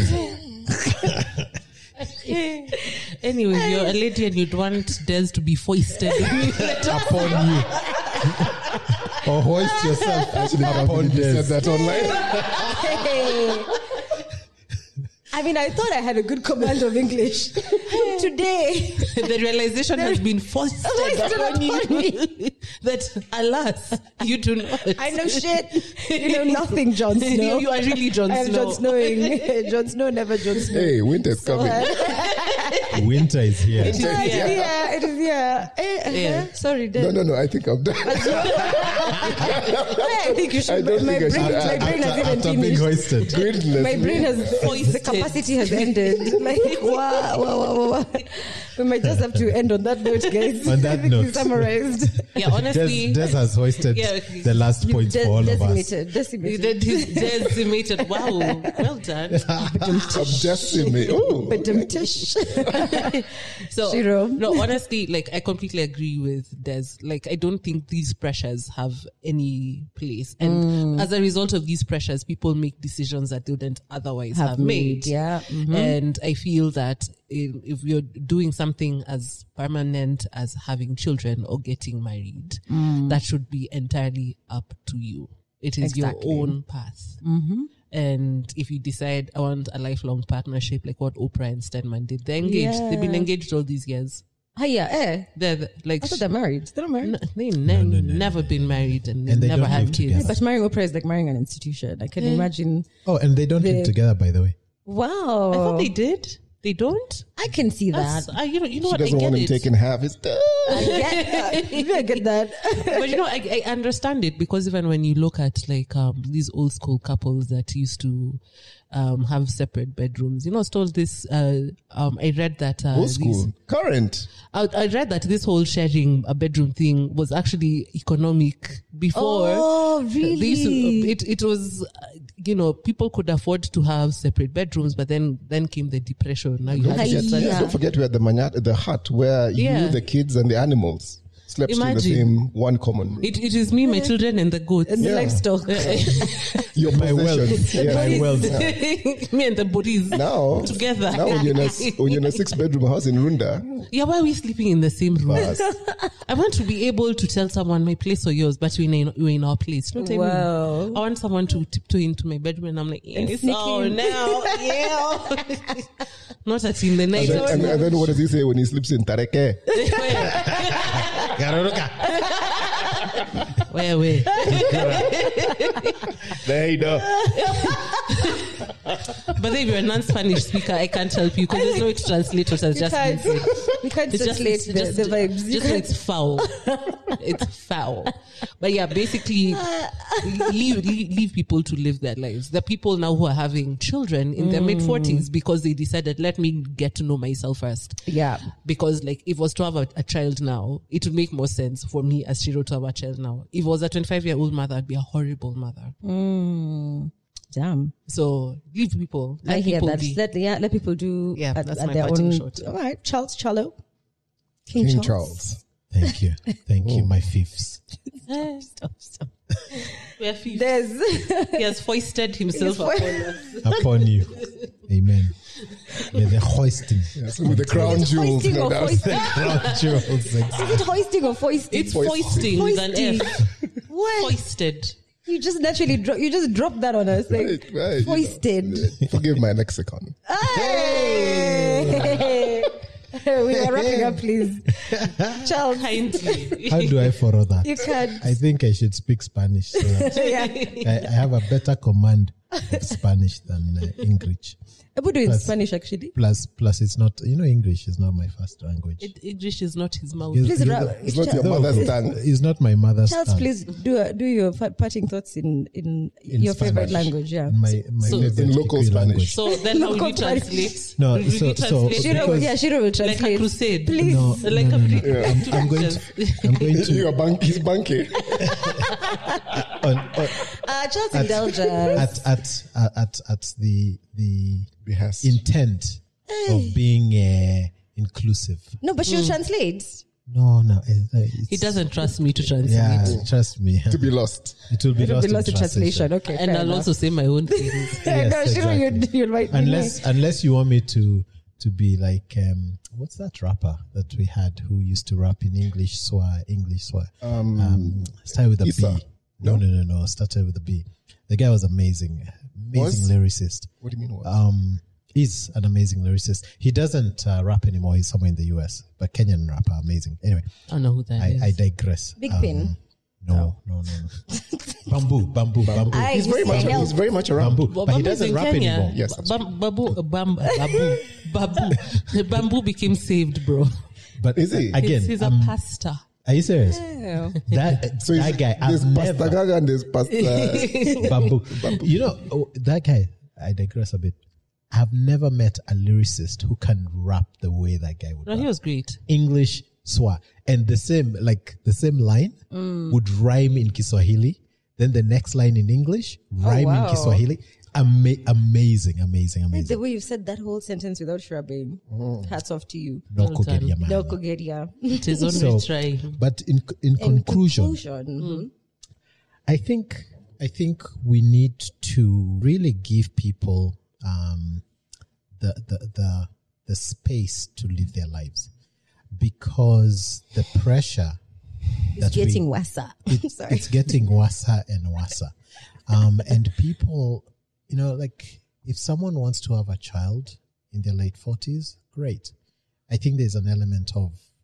Anyway, you're a lady and you'd want Des to be foisted. Upon you. Or hoist yourself Actually, upon you said this. that online. I mean, I thought I had a good command of English. Today, The realization has been foisted Foisted upon upon you that, alas, you do not. I know shit. You know nothing, Jon Snow. You, you are really Jon I am Snow. Jon Snowing. Jon Snow, never Jon Snow. Hey, winter's coming. Winter is here. It is yeah. It is yeah. Eh, uh-huh. Yeah. Sorry, No, Dad. no, no. I think I'm done. I think you I should. don't My think I brain, should my add- brain has After, even after being finished. hoisted. Goodness My brain me. has the Foisted. capacity has ended. Like wow, wow, wow, wow. We might just have to end on that note, guys. On that I think we note. summarized. Yeah, honestly. Des, Des has hoisted Yeah, the last You points de- for all of us. decimated, decimated. That is decimated. Wow. Well done. I'm decimated. Oh, But um, tish. So, Shiro. no, honestly, like, I completely agree with Des. Like, I don't think these pressures have any place. And as a result of these pressures, people make decisions that they wouldn't otherwise have, Have made. made, yeah. Mhm. And I feel that if, if you're doing something as permanent as having children or getting married, that should be entirely up to you. It is Exactly. your own path. And if you decide, I want a lifelong partnership, like what Oprah and Stedman did, they're engaged. They've been Yeah. engaged all these years. Oh, yeah, eh. They're the- like I thought they're married. They're not married. n- they ne- No, no, no, never been married and, And they never don't had live kids. together. But marrying Oprah is like marrying an institution. I can imagine. Oh, and they don't They- live together, by the way. Wow. I thought they did. They don't. I can see that. That's, I, you know, you know She what? I doesn't get want him it. taking half his stuff. I get, I get that. But you know, I, I understand it because even when you look at like um, these old school couples that used to um, have separate bedrooms, you know, still this. Uh, um, I read that uh, Old these- school. Current. I, I read that this whole sharing a bedroom thing was actually economic before. Oh, They used to- really? it it was, uh, you know, people could afford to have separate bedrooms, but then then came the depression. Now you Don't have to forget, get Yeah. don't forget we had the manyat, the hut where Yeah. you, the kids, and the animals slept in the Imagine. same one common room. It, it is me, my children, and the goats. And the Yeah. livestock. Your My wealth. possessions. Yeah. My wealth. me and the bodies Now, together. now when you're in a, when you're in a six bedroom house in Runda, Yeah, why are we sleeping in the same room? Bas. I want to be able to tell someone my place or yours, but we're in, we're in our place. You know what I Wow. mean? I want someone to tiptoe into my bedroom and I'm like, yes, sneak oh, in. now, yeah. Not at in the night. and then, and, and then what does he say when he sleeps in Tareke? Where, where? There you go. But if you're a non-Spanish speaker, I can't help you because there's no way to translate what has You just can't, been said. you can't It's just, translate it's the, just, the vibes. You just can't- it's foul. It's foul. But yeah, basically, leave, leave leave people to live their lives. The people now who are having children in their mid forties because they decided, let me get to know myself first. Yeah. Because like, if I was to have a, a child now, it would make more sense for me as Shiro to have a child now. If I was a twenty-five year old mother, I'd be a horrible mother. Mm, damn. So leave people. Let I hear people that. be. Let, yeah, let people do Yeah, at, that's at my their parting own. shot. All right. Charles Charlo. King, King Charles. Charles. Thank you. Thank you, my fifths. Eh, Stop, stop. we are fifth. There's He has foisted himself He's fo- upon us. Upon you. Amen. May the hoisting. Yes, with the crown jewels. hoisting No or doubt. foisting? Crown jewels. Is it hoisting or foisting? It's foisting with an Foisting. F. What? Foisted. You just naturally drop. You just dropped that on us, like Right, right, you know. foisted. Forgive my lexicon. Hey! We are wrapping up, please. Charles, Kindly. How do I follow that? you can't. I think I should speak Spanish. So that Yeah. I, I have a better command of Spanish than uh, English. I would do it in Plus- Spanish, actually. Plus, plus, it's not. You know, English is not my first language. It- English is not his mouth. Yes. Please, you- ra- It's not your No, mother's tongue. It's not my mother's Charles, tongue. please do uh, do your fa- parting thoughts in in, In your favorite Spanish. language. Yeah. In my, my So- favorite In local Kikuyu Spanish. language. So then how will you Local Spanish. translate? No, Will you so- so- translate? Shiro, because- yeah, Shiro will like translate. a crusade. Please. No, Like no, a no, no. pre- I'm, I'm going to. I'm going to. You're bank, he's banky. on, on, Uh, Charles indulge us. at at at at at the the Behest. intent of being uh, inclusive. No, but she'll translate. No, no, it- it's, He doesn't trust me to translate. Yeah, trust me. To be lost. It will be It'll lost, be lost in in translation. Okay. And fair I'll enough. also say my own things. Yes, no, Shiro, you'll, exactly. you'll write me Unless unless you want me to to be like um, what's that rapper that we had who used to rap in English swa English swa Um, um started with a B. Issa. No, no, no, no. Started with a B. The guy was amazing, amazing Was? lyricist. What do you mean? What? Um, he's an amazing lyricist. He doesn't uh, rap anymore. He's somewhere in the U S, but Kenyan rapper, amazing. Anyway, I don't know who that I, is. I digress. Big Um, Pin. No, no, no, no. bamboo, bamboo, bamboo, I- he's very much. Help. He's very much around. bamboo. Well, But he Bamboo is doesn't in rap Kenya. anymore. Yes, that's Bam- Babu, bam, babu, babu. Bamboo became saved, bro. But Is he? again? He's, he's a um, pastor. are you serious? Yeah. That So that he's- guy, there's I've Pastor never Gaga and there's Pastor. bamboo. You know oh, that guy. I digress a bit. I've never met a lyricist who can rap the way that guy would No, rap. he was great. English swa, and the same like the same line would rhyme in Kiswahili. Then the next line in English rhyme wow. in Kiswahili. Ama- amazing, amazing, The amazing. way you've said that whole sentence without shrubbing, hats off to you. No Well done. kugeria, man. No Kogeria. It is only So, try. but in in In conclusion, conclusion, mhm. I think I think we need to really give people um, the, the the the space to live their lives, because the pressure it's that we- getting worse. it- Sorry. it's getting worse and worse. Um, and people, you know, like if someone wants to have a child in their late forties, great. I think there's an element of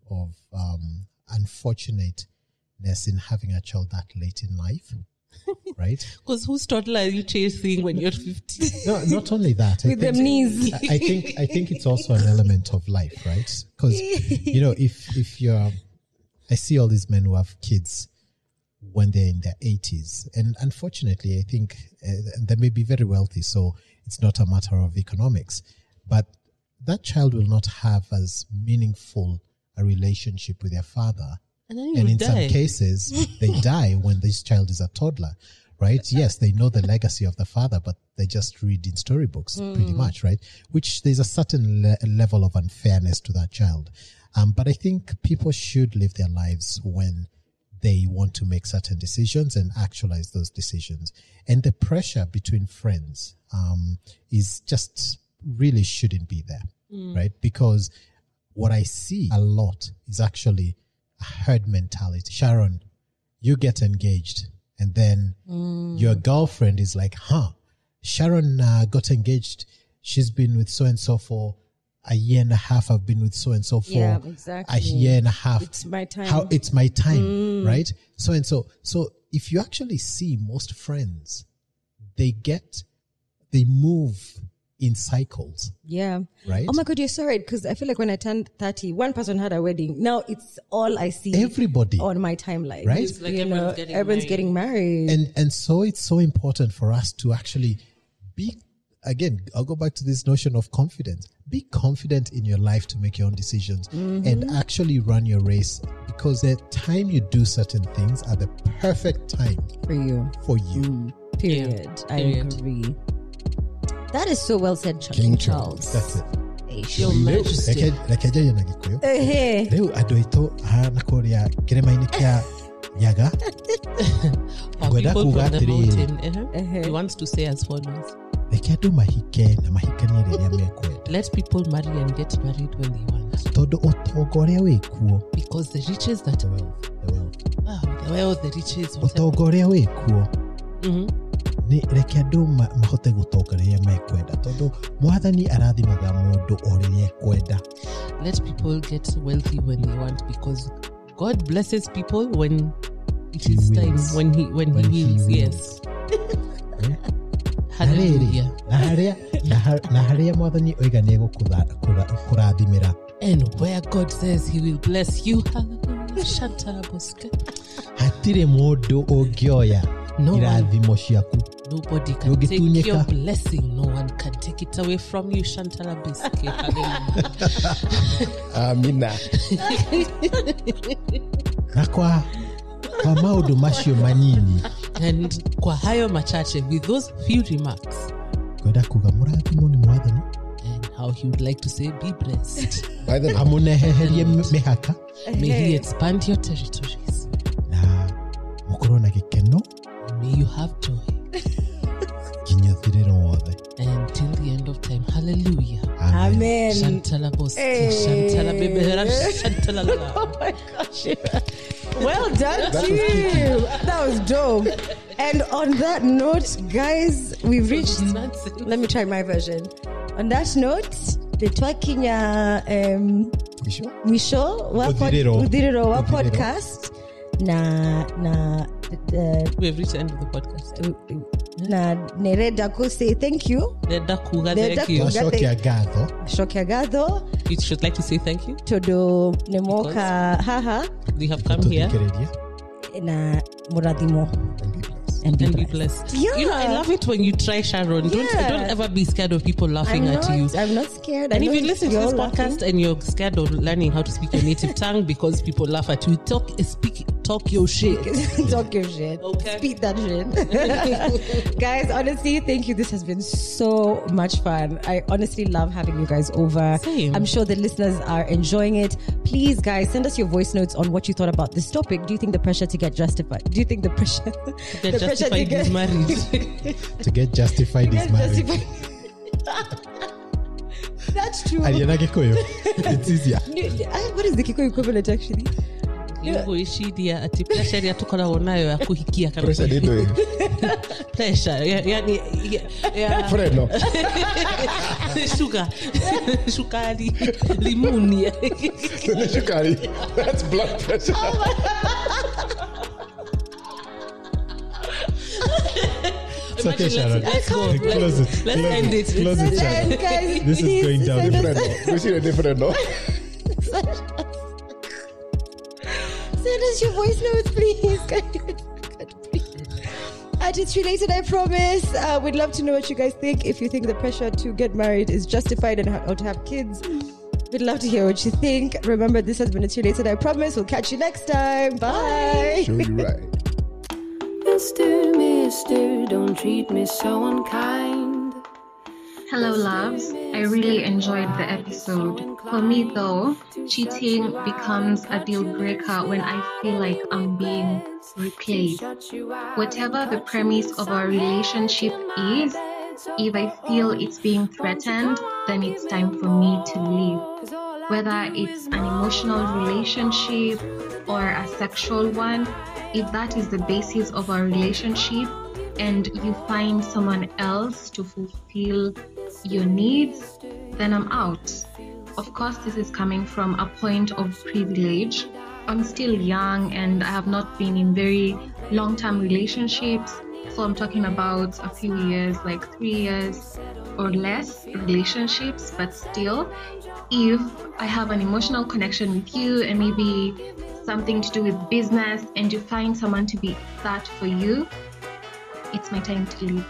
of um, unfortunateness in having a child that late in life, right? Because whose toddler are you chasing when you're fifty? No, not only that. With them knees. I, I think I think it's also an element of life, right? Because you know, if if you're, I see all these men who have kids when they're in their eighties, and unfortunately, I think uh, they may be very wealthy, so it's not a matter of economics, but that child will not have as meaningful a relationship with their father. And, then and in die. some cases, they die when this child is a toddler, right? Yes, they know the legacy of the father, but they just read in storybooks mm. pretty much, right? Which there's a certain le- level of unfairness to that child. Um, but I think people should live their lives when they want to make certain decisions and actualize those decisions. And the pressure between friends um, is just really shouldn't be there, mm. right? Because what I see a lot is actually a herd mentality. Sharon, you get engaged, and then mm. your girlfriend is like, huh, Sharon uh, got engaged. She's been with so-and-so for a year and a half. I've been with so-and-so for yeah, exactly. a year and a half. It's my time. How It's my time, mm. right? So-and-so. So if you actually see most friends, they get, they move in cycles. Yeah. Right? Oh my God, you're so right. Because I feel like when I turned thirty, one person had a wedding. Now it's all I see. Everybody. On my timeline. Right? It's like you everyone's, know, getting, everyone's married. getting married. And, and so it's so important for us to actually be, again, I'll go back to this notion of confidence. Be confident in your life to make your own decisions mm-hmm. and actually run your race, because the time you do certain things are the perfect time for you. For you. Mm, period. Yeah, I period. agree. That is so well said, Ch- King Charles. That's it. Your Majesty. Reke njarie na Gikuyu. Ehe. Riu andu aitu hana kuria kirima-ini kia Nyaga. Our Ngwenda people kuga from the atiriri. mountain, uh-huh. Uh-huh. He wants to say as follows. Reke andu mahike na mahikanie riria mekwenda. Let people marry and get married when they want. Tondu utongo uria wi kuo. Because the riches that The wealth. The wealth. wow, the wealth, the riches, whatever. Utongo uria wi kuo. Mhm. Ni reke andu ma- mahote gutonga riria mekwenda. Tondu Mwathani arathimaga mundu o riria ekwenda. Let people get wealthy when they want, because God blesses people when it He is wills. time, when he when, When he he wills. wills. Yes. Na riri, Hallelujah. na haria na ha- na haria Mwathani oiga ni egukurathimira. And where God says he will bless you, hallelujah. Shantaraboska. Hatire mundu ungioya No one, irathimo ciaku. nobody can Ndugi take tunyika. your blessing. No one can take it away from you, Shantaraboska. Hallelujah. Amina. Na kwa kwa maundu macio manyinyi And kwa hayo machache, with those few remarks, kwenda kuga murathimo ni Mwathani and how he would like to say, be blessed. By the way, amuneheherie mihaka May he expand your territories. na mukorwo na gikeno May you have joy nginya thiriro wothe. until the end of time. Hallelujah. Amen. Shantalaboski, Hey. Shantalabebehera, Shantalala. Oh my gosh. Well done That to was you. That was dope. And on that note, guys, we've reached. Nonsense. Let me try my version. On that note, the Twakinya um, Mwisho? Mwisho wa pod- Uthiriro. Uthiriro wa Uthiriro. podcast na na the, We have reached the end of the podcast. the na nereda ko say thank you. Nenda kuga, Nenda thank you. kuga. Twacokia ngatho Shokia gatho You should like to say thank you. todo nemoka haha We have come here tuthikiririe na murathimo and be blessed. and be and be blessed. blessed. Yeah. You know, I love it when you try, Sharon. Don't Yeah. don't ever be scared of people laughing I'm at not, you. I'm not scared. And I if know you listen to you're this laughing. podcast and you're scared of learning how to speak your native tongue because people laugh at you, talk, speak, talk your shit. Talk your shit. Okay. Speak that shit. Guys, honestly, thank you. This has been so much fun. I honestly love having you guys over. Same. I'm sure the listeners are enjoying it. Please, guys, send us your voice notes on what you thought about this topic. Do you think the pressure to get justified? Do you think the pressure Get the pressure to justified get- is married. to get justified is get marriage. justified? That's true. Ariana Gikuyu. It's easier. I- What is the Kikuyu equivalent actually? Yuishi dia ati pressure ya tukona wonayo ya kuhikia kama Pressure ndio. Pressure yani ya Freno. Sugar. Sukari. Limuni. Sukari. That's blood pressure. It's okay, Sharon. Let's go. Let's, close it. Let's close end it. it. Close it, Sharon. Guys, This is going down. Different. We see a different no. Send us your voice notes, please. And it's related, I promise. Uh, we'd love to know what you guys think. If you think the pressure to get married is justified and ha- or to have kids, we'd love to hear what you think. Remember, this has been It's Related, I promise. We'll catch you next time. Bye. Show you right. Mister, mister, don't treat me so unkind. Hello, loves. I really enjoyed the episode. For me, though, cheating becomes a deal breaker when I feel like I'm being replayed. Whatever the premise of our relationship is, if I feel it's being threatened, then it's time for me to leave. Whether it's an emotional relationship or a sexual one, if that is the basis of our relationship and you find someone else to fulfill your needs, then I'm out. Of course, this is coming from a point of privilege. I'm still young and I have not been in very long-term relationships. So I'm talking about a few years, like three years or less relationships. But still, if I have an emotional connection with you and maybe something to do with business and you find someone to be that for you, it's my time to leave.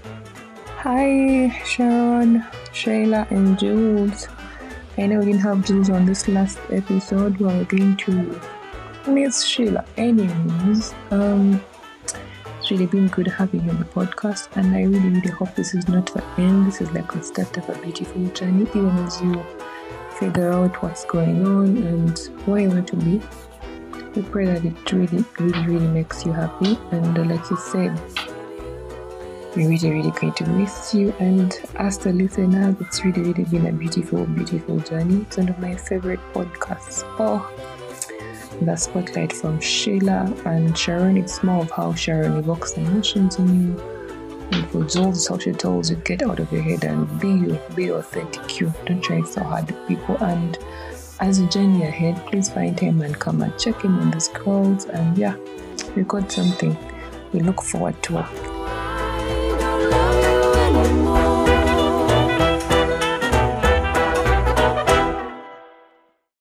Hi, Sharon, Shayla, and Jules. I know we didn't have Jules on this last episode, but we're going to miss Shayla anyways. Um, it's really been good having you on the podcast, and I really, really hope this is not the end. This is like the start of a beautiful journey, even as you figure out what's going on and where you want to be. We pray that it really, really, really makes you happy, and uh, like you said, we're really, really going to miss you. And as the listener, it's really, really been a beautiful, beautiful journey. It's one of my favorite podcasts. Oh, the spotlight from Sheila and Sharon. It's more of how Sharon evokes emotions in you. And for Jules, how she tells you, get out of your head and be you, be authentic you. Don't try so hard with people. And as you journey ahead, please find him and come and check in on the scrolls. And yeah, we got something we look forward to.